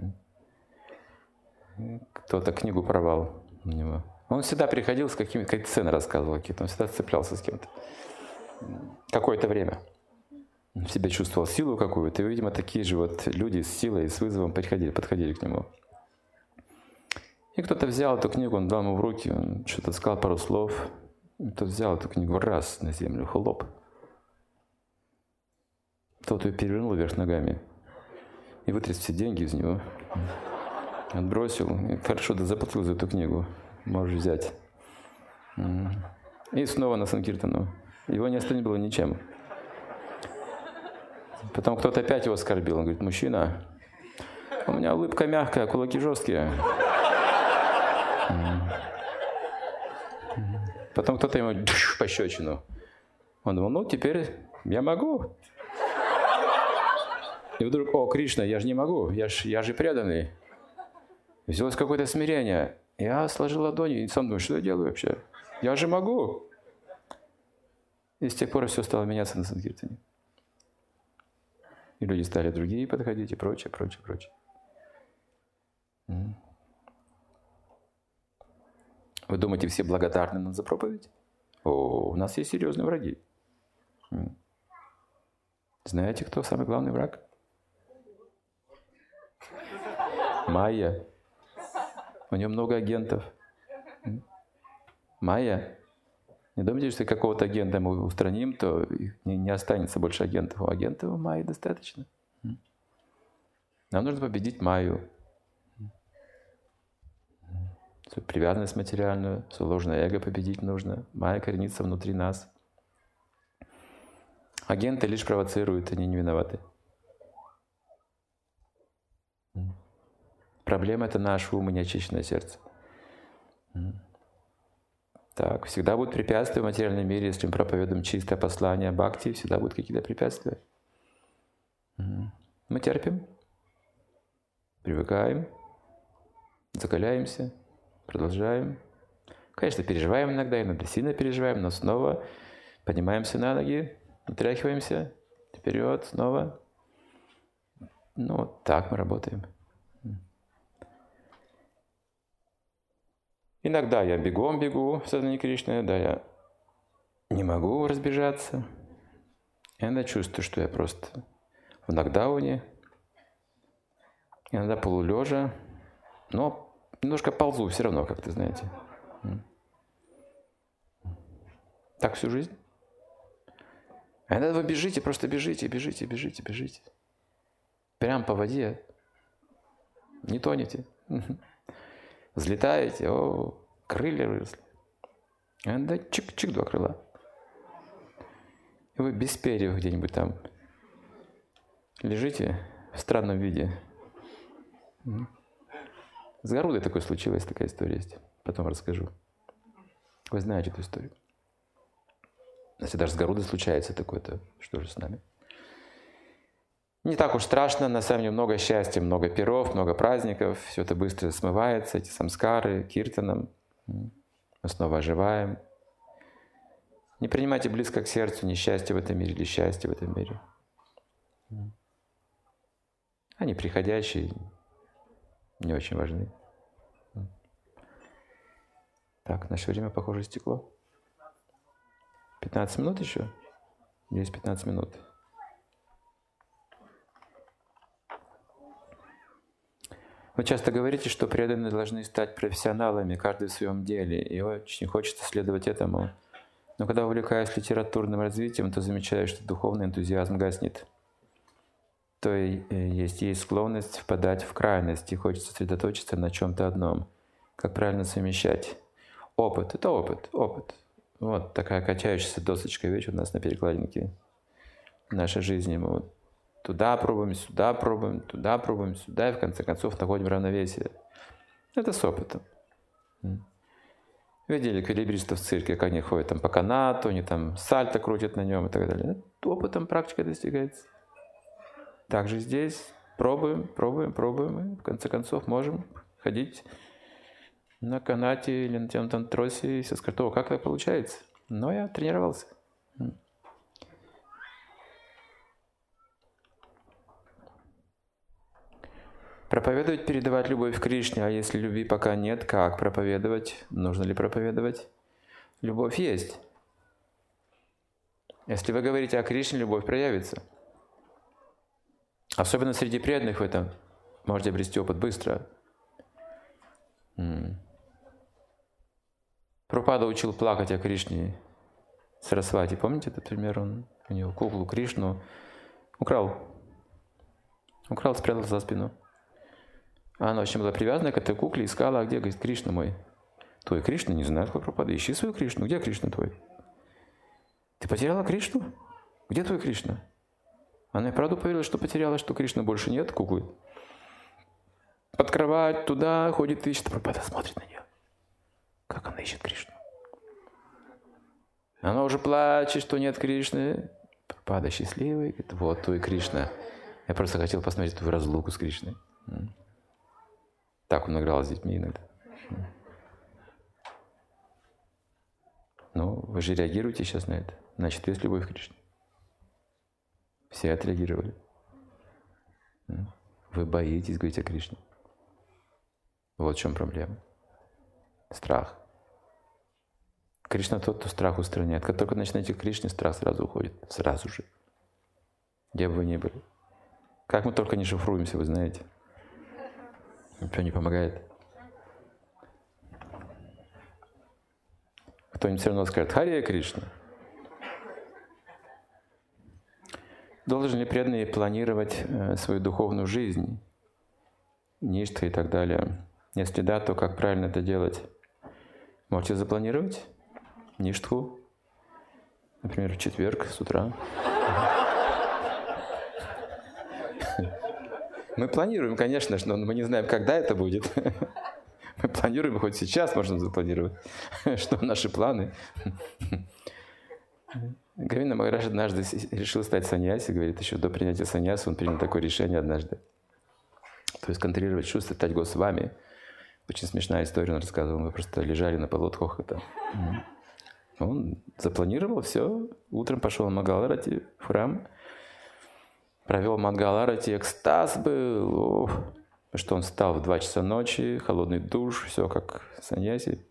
Кто-то книгу порвал у него. Он всегда приходил с какими-то сцены рассказывал какие-то, он всегда цеплялся с кем-то. Какое-то время. Он в себе чувствовал силу какую-то, и, видимо, такие же вот люди с силой, с вызовом подходили к нему. И кто-то взял эту книгу, он дал ему в руки, он что-то сказал, пару слов. И тот взял эту книгу раз на землю, хлоп. Тот ее перевернул вверх ногами и вытряс все деньги из него. Отбросил. И хорошо, ты заплатил за эту книгу. Можешь взять. И снова на санкиртану. Его не остановило ничем. Потом кто-то опять его оскорбил. Он говорит: мужчина, у меня улыбка мягкая, кулаки жесткие. Потом кто-то ему пощечину. Он думал: теперь я могу. И вдруг: о, Кришна, я же не могу, я же преданный. Взялось какое-то смирение. Я сложил ладони и сам думаю: что я делаю вообще? Я же могу. И с тех пор все стало меняться на санкиртане. И люди стали другие подходить и прочее. Вы думаете, все благодарны нам за проповедь? О, у нас есть серьезные враги. Знаете, кто самый главный враг? Майя. У нее много агентов. Майя. Не думайте, что если какого-то агента мы устраним, то не останется больше агентов. У агентов у Майи достаточно. Нам нужно победить майю. Свою привязанность материальную, свое ложное эго победить нужно. Майя коренится внутри нас. Агенты лишь провоцируют, они не виноваты. Проблема — это наш ум и неочищенное сердце. Так, всегда будут препятствия в материальном мире, если мы проповедуем чистое послание бхакти, всегда будут какие-то препятствия. Мы терпим, привыкаем, закаляемся, продолжаем. Конечно, переживаем иногда сильно переживаем, но снова поднимаемся на ноги, отряхиваемся, вперед, снова. Ну, так мы работаем. Иногда я бегом бегу в сознании Кришны, иногда я не могу разбежаться. Иногда чувствую, что я просто в нокдауне, иногда полулежа, но немножко ползу все равно, как-то, знаете. Так всю жизнь. А иногда вы бежите, просто бежите. Прям по воде. Не тонете. Взлетаете, крылья выросли. Да чик-чик, 2 крыла. И вы без перьев где-нибудь там лежите в странном виде. С Гарудой такое случилось, такая история есть. Потом расскажу. Вы знаете эту историю. Если даже с Гарудой случается такое-то, что же с нами? Не так уж страшно, на самом деле много счастья, много пиров, много праздников, все это быстро смывается, эти самскары, киртаном. Мы снова оживаем. Не принимайте близко к сердцу несчастье в этом мире или счастье в этом мире. Они приходящие, не очень важны. Так, наше время, похоже, истекло. 15 минут еще? Есть 15 минут. Вы часто говорите, что преданные должны стать профессионалами, каждый в своем деле, и очень хочется следовать этому. Но когда увлекаюсь литературным развитием, то замечаю, что духовный энтузиазм гаснет. То есть склонность впадать в крайность, и хочется сосредоточиться на чем-то одном. Как правильно совмещать? Опыт — это опыт. Вот такая качающаяся досочка, видите, у нас на перекладинке нашей жизни. Мы вот туда пробуем, сюда пробуем, туда пробуем, сюда, и в конце концов находим равновесие. Это с опытом. Видели эквилибристов в цирке, как они ходят там по канату, они там сальто крутят на нем и так далее. Опытом практика достигается. Также здесь пробуем, и в конце концов можем ходить на канате или на тем тросе, и все скажут: как это получается? Но я тренировался. Проповедовать, передавать любовь к Кришне, а если любви пока нет, как проповедовать? Нужно ли проповедовать? Любовь есть. Если вы говорите о Кришне, любовь проявится. Особенно среди преданных вы это можете обрести опыт быстро. Прабхупада учил плакать о Кришне Сарасвати. Помните этот пример? Он у него куклу Кришну украл, спрятал за спину. Она очень была привязана к этой кукле, искала, а где, говорит, Кришна мой? Твой Кришна? Не знаю, какой Прабхупада. Ищи свою Кришну. Где Кришна твой? Ты потеряла Кришну? Где твой Кришна? Она и правду поверила, что потеряла, что Кришны больше нет, куклы. Под кровать, туда ходит, ищет. Прабхупада смотрит на нее. Как она ищет Кришну? Она уже плачет, что нет Кришны. Прабхупада счастливый, говорит: вот твой Кришна. Я просто хотел посмотреть твою разлуку с Кришной. Так он играл с детьми иногда. Ну, вы же реагируете сейчас на это. Значит, есть любовь к Кришне. Все отреагировали. Вы боитесь говорить о Кришне. Вот в чем проблема. Страх. Кришна тот, кто страх устраняет. Как только начинаете к Кришне, страх сразу уходит. Сразу же. Где бы вы ни были. Как мы только не шифруемся, вы знаете. Ничего не помогает. Кто-нибудь все равно скажет: Харе Кришна. Должен ли преданный планировать свою духовную жизнь? ништха и так далее? Если да, то как правильно это делать? Можете запланировать ништху, например, в четверг с утра. Мы планируем, конечно, но мы не знаем, когда это будет. Мы планируем, хоть сейчас можно запланировать, что наши планы. Говинда Махарадж однажды решил стать саньяси, говорит, еще до принятия саньяса он принял такое решение однажды. То есть контролировать чувства, стать Госвами. Очень смешная история, он рассказывал, мы просто лежали на полу от хохота. Он запланировал все, утром пошел на Мангаларати в храм, провел Мангаларати, экстаз был, что он встал в 2 часа ночи, холодный душ, все как саньяси.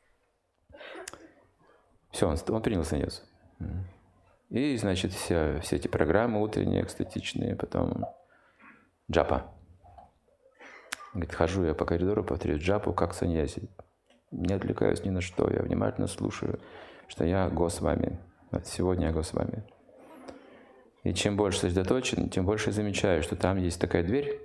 Все, он принял саньясу. И, значит, все эти программы утренние, экстатичные, потом джапа. Говорит, хожу я по коридору, повторяю джапу, как саньяси. Не отвлекаюсь ни на что, я внимательно слушаю, что я Госвами. Вот сегодня я Госвами. И чем больше сосредоточен, тем больше замечаю, что там есть такая дверь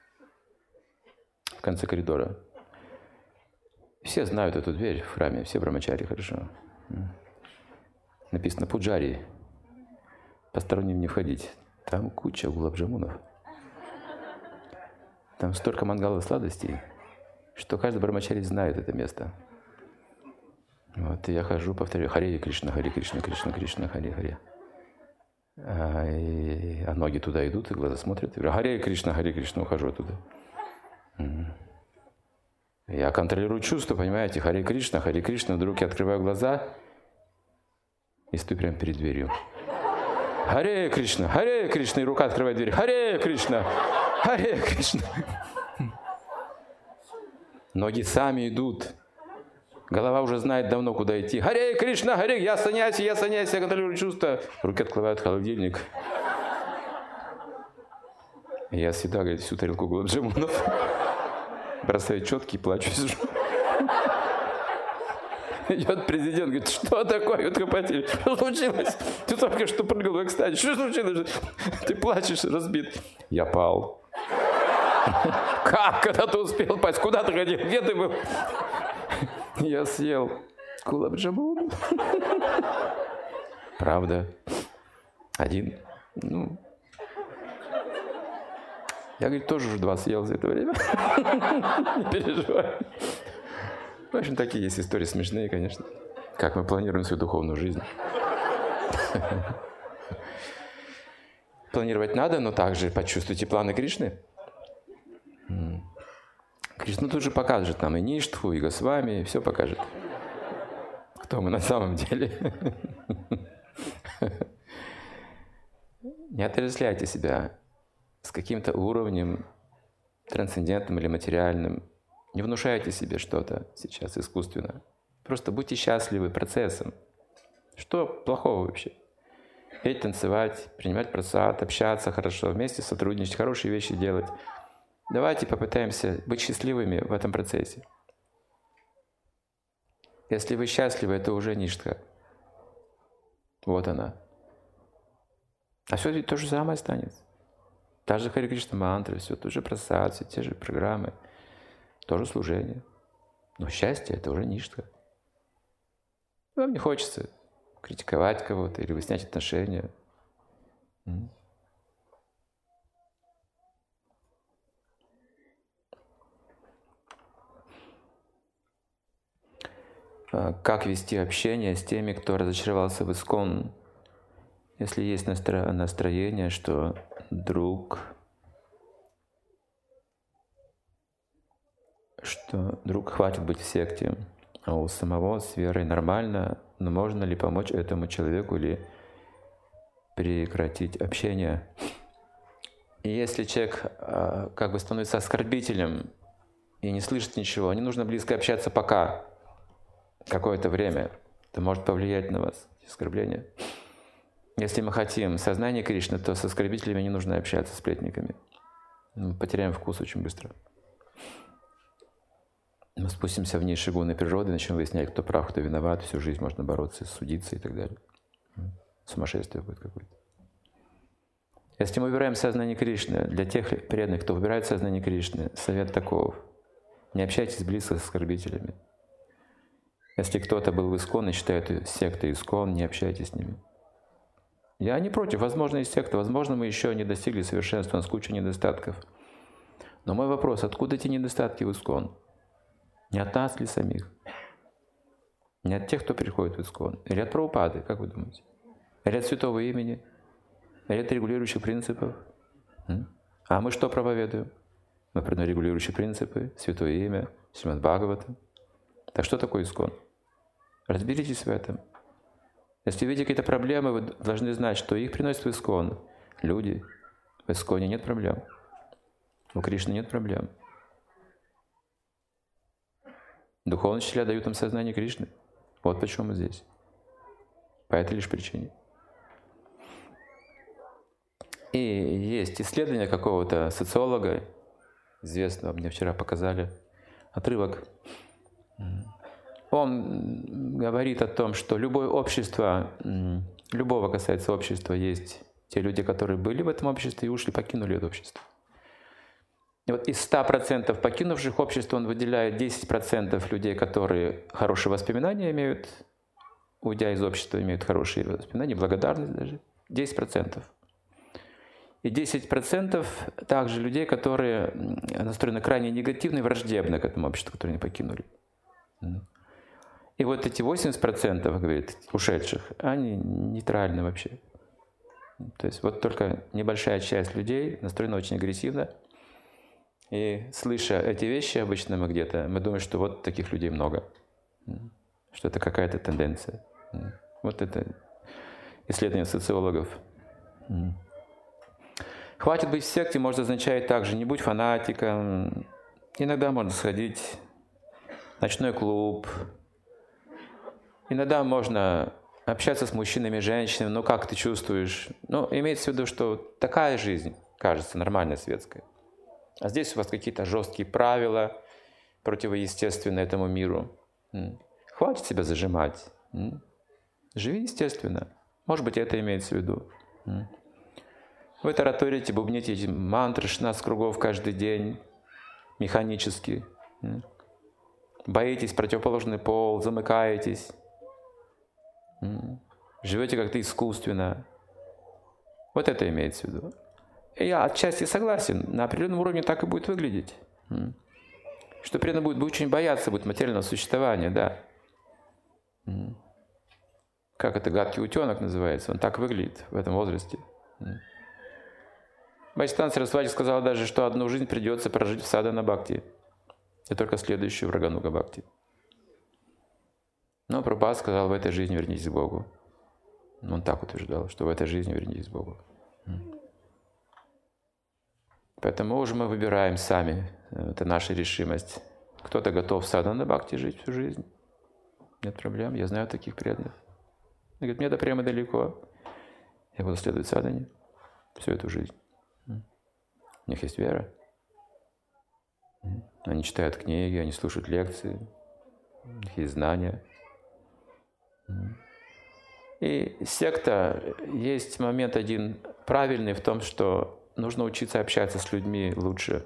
в конце коридора. Все знают эту дверь в храме, все брамачари хорошо. Написано «Пуджари». Посторонним не входить. Там куча гулабджамунов. Там столько мангалов сладостей, что каждый брамачари знает это место. Вот, и я хожу, повторяю «Харе Кришна, Харе Кришна, Кришна, Кришна, Харе Харе». А ноги туда идут, и глаза смотрят. И говорю «Харе Кришна, ухожу оттуда». Я контролирую чувства, понимаете, Харе Кришна, вдруг я открываю глаза и стою прямо перед дверью. Харе Кришна, и рука открывает дверь. Харе Кришна. Ноги сами идут. Голова уже знает давно, куда идти. Харе Кришна, я саньяси, я контролирую чувства. Руки открывают холодильник. Я съедаю, говорит, всю тарелку гулабджамунов. Бросаю четки и плачу, сижу. Идет президент, говорит, что такое? Что случилось? Ты только что прыгал в экстазе. Что случилось? Ты плачешь, разбит. Я пал. Как? Когда ты успел пасть? Куда ты ходил? Где ты был? Я съел гулабджамун. Правда. Один. Я, говорит, тоже уже 2 съел за это время. Не переживай. В общем, такие есть истории смешные, конечно. Как мы планируем свою духовную жизнь. Планировать надо, но также почувствуйте планы Кришны. Кришна тут же покажет нам и ништху, и Госвами, все покажет. Кто мы на самом деле. Не отождествляйте себя с каким-то уровнем трансцендентным или материальным. Не внушайте себе что-то сейчас искусственно. Просто будьте счастливы процессом. Что плохого вообще? Петь, танцевать, принимать прасад, общаться хорошо, вместе сотрудничать, хорошие вещи делать. Давайте попытаемся быть счастливыми в этом процессе. Если вы счастливы, это уже ништха. Вот она. А все ведь то же самое останется. Та же Харе Кришна мантра, все тот же прасад, все те же программы. Тоже служение. Но счастье — это уже ништха. Вам не хочется критиковать кого-то или выяснять отношения. Как вести общение с теми, кто разочаровался в ИСККОН? Если есть настроение, что друг хватит быть в секте, а у самого с верой нормально, но можно ли помочь этому человеку или прекратить общение? И если человек как бы становится оскорбителем и не слышит ничего, не нужно близко общаться пока, какое-то время. Это может повлиять на вас, оскорбление. Если мы хотим сознание Кришны, то с оскорбителями не нужно общаться, с сплетниками. Мы потеряем вкус очень быстро. Мы спустимся в низшие гуны природы, начнем выяснять, кто прав, кто виноват. Всю жизнь можно бороться, судиться и так далее. Сумасшествие будет какое-то. Если мы выбираем сознание Кришны, для тех преданных, кто выбирает сознание Кришны, совет таков: не общайтесь близко с оскорбителями. Если кто-то был в Искон и считает сектой Искон, не общайтесь с ними. Я не против, возможно, есть секта, возможно, мы еще не достигли совершенства, у нас куча недостатков. Но мой вопрос: откуда эти недостатки в Искон? Не от нас ли самих? Не от тех, кто приходит в Искон? Или от Прабхупады, как вы думаете? Или от святого имени? Или от регулирующих принципов? А мы что проповедуем? Мы проповедуем регулирующие принципы, святое имя, Шримад Бхагавата. Так что такое Искон? Разберитесь в этом. Если видите какие-то проблемы, вы должны знать, что их приносят в Искон люди. В Исконе нет проблем. У Кришны нет проблем. Духовные учителя дают нам сознание Кришны. Вот почему мы здесь. По этой лишь причине. И есть исследование какого-то социолога, известного, мне вчера показали отрывок. Он говорит о том, что любое общество, любого касается общества, есть те люди, которые были в этом обществе и ушли, покинули это общество. И вот из 100% покинувших общество он выделяет 10% людей, которые хорошие воспоминания имеют, уйдя из общества, имеют хорошие воспоминания, благодарность даже, 10%. И 10% также людей, которые настроены крайне негативно и враждебно к этому обществу, которое они покинули. И вот эти 80%, говорит, ушедших, они нейтральны вообще. То есть вот только небольшая часть людей настроена очень агрессивно. И слыша эти вещи обычно мы где-то, мы думаем, что вот таких людей много. Что это какая-то тенденция. Вот это исследование социологов. Хватит быть в секте может означать также: не будь фанатиком. Иногда можно сходить в ночной клуб. Иногда можно общаться с мужчинами и женщинами. Ну, как ты чувствуешь? Ну, имеется в виду, что такая жизнь, кажется, нормальная, светская. А здесь у вас какие-то жесткие правила, противоестественные этому миру. Хватит себя зажимать. Живи естественно. Может быть, это имеется в виду. Вы тараторите, бубните эти мантры 16 кругов каждый день, механически. Боитесь противоположный пол, замыкаетесь. Живете как-то искусственно. Вот это имеется в виду. И я отчасти согласен, на определенном уровне так и будет выглядеть. Что преданный будет очень бояться будет материального существования, да. Как это, гадкий утенок называется, он так выглядит в этом возрасте. Бхактисиданта Сарасвати сказал даже, что одну жизнь придется прожить в садхана бхакти, и только следующую в рагануга бхакти. Но Прабхупада сказал: в этой жизни вернитесь к Богу. Он так утверждал, что в этой жизни вернитесь к Богу. Поэтому уже мы выбираем сами, это наша решимость. Кто-то готов в садхана бхакти жить всю жизнь. Нет проблем, я знаю таких преданных. Он говорит: мне до прямо далеко, я буду следовать садхане всю эту жизнь. У них есть вера. Они читают книги, они слушают лекции, у них есть знания. И секта, есть момент один правильный в том, что нужно учиться общаться с людьми лучше.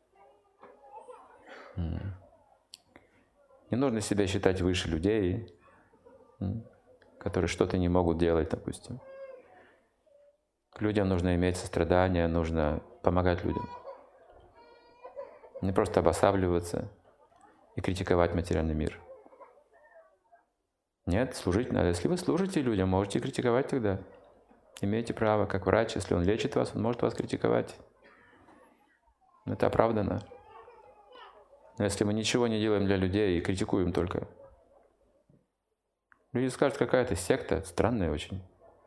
Не нужно себя считать выше людей, которые что-то не могут делать, допустим. К людям нужно иметь сострадание, нужно помогать людям. Не просто обосабливаться и критиковать материальный мир. Нет, служить надо. Если вы служите людям, можете критиковать тогда. Имеете право, как врач, если он лечит вас, он может вас критиковать. Это оправдано. Но если мы ничего не делаем для людей и критикуем только, люди скажут: какая-то секта, странная очень.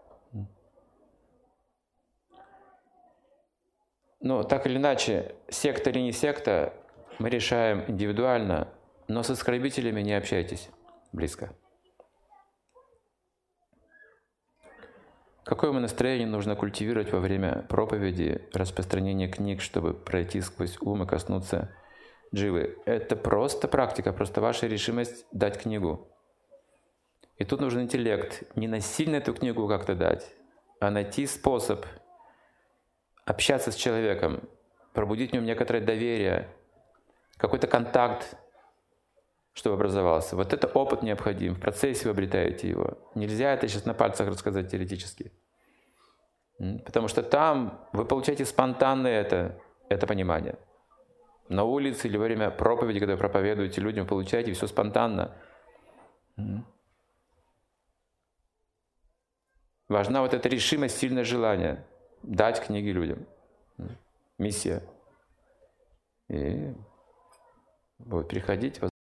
Но так или иначе, секта или не секта, мы решаем индивидуально, но с оскорбителями не общайтесь близко. Какое настроение нужно культивировать во время проповеди, распространения книг, чтобы пройти сквозь ум и коснуться дживы? Это просто практика, просто ваша решимость дать книгу. И тут нужен интеллект. Не насильно эту книгу как-то дать, а найти способ общаться с человеком, пробудить в нем некоторое доверие, какой-то контакт, чтобы образовался. Вот это опыт необходим. В процессе вы обретаете его. Нельзя это сейчас на пальцах рассказать теоретически. Потому что там вы получаете спонтанное это понимание. На улице или во время проповеди, когда вы проповедуете людям, получаете все спонтанно. Важна вот эта решимость, сильное желание дать книги людям. Миссия. И будут приходить,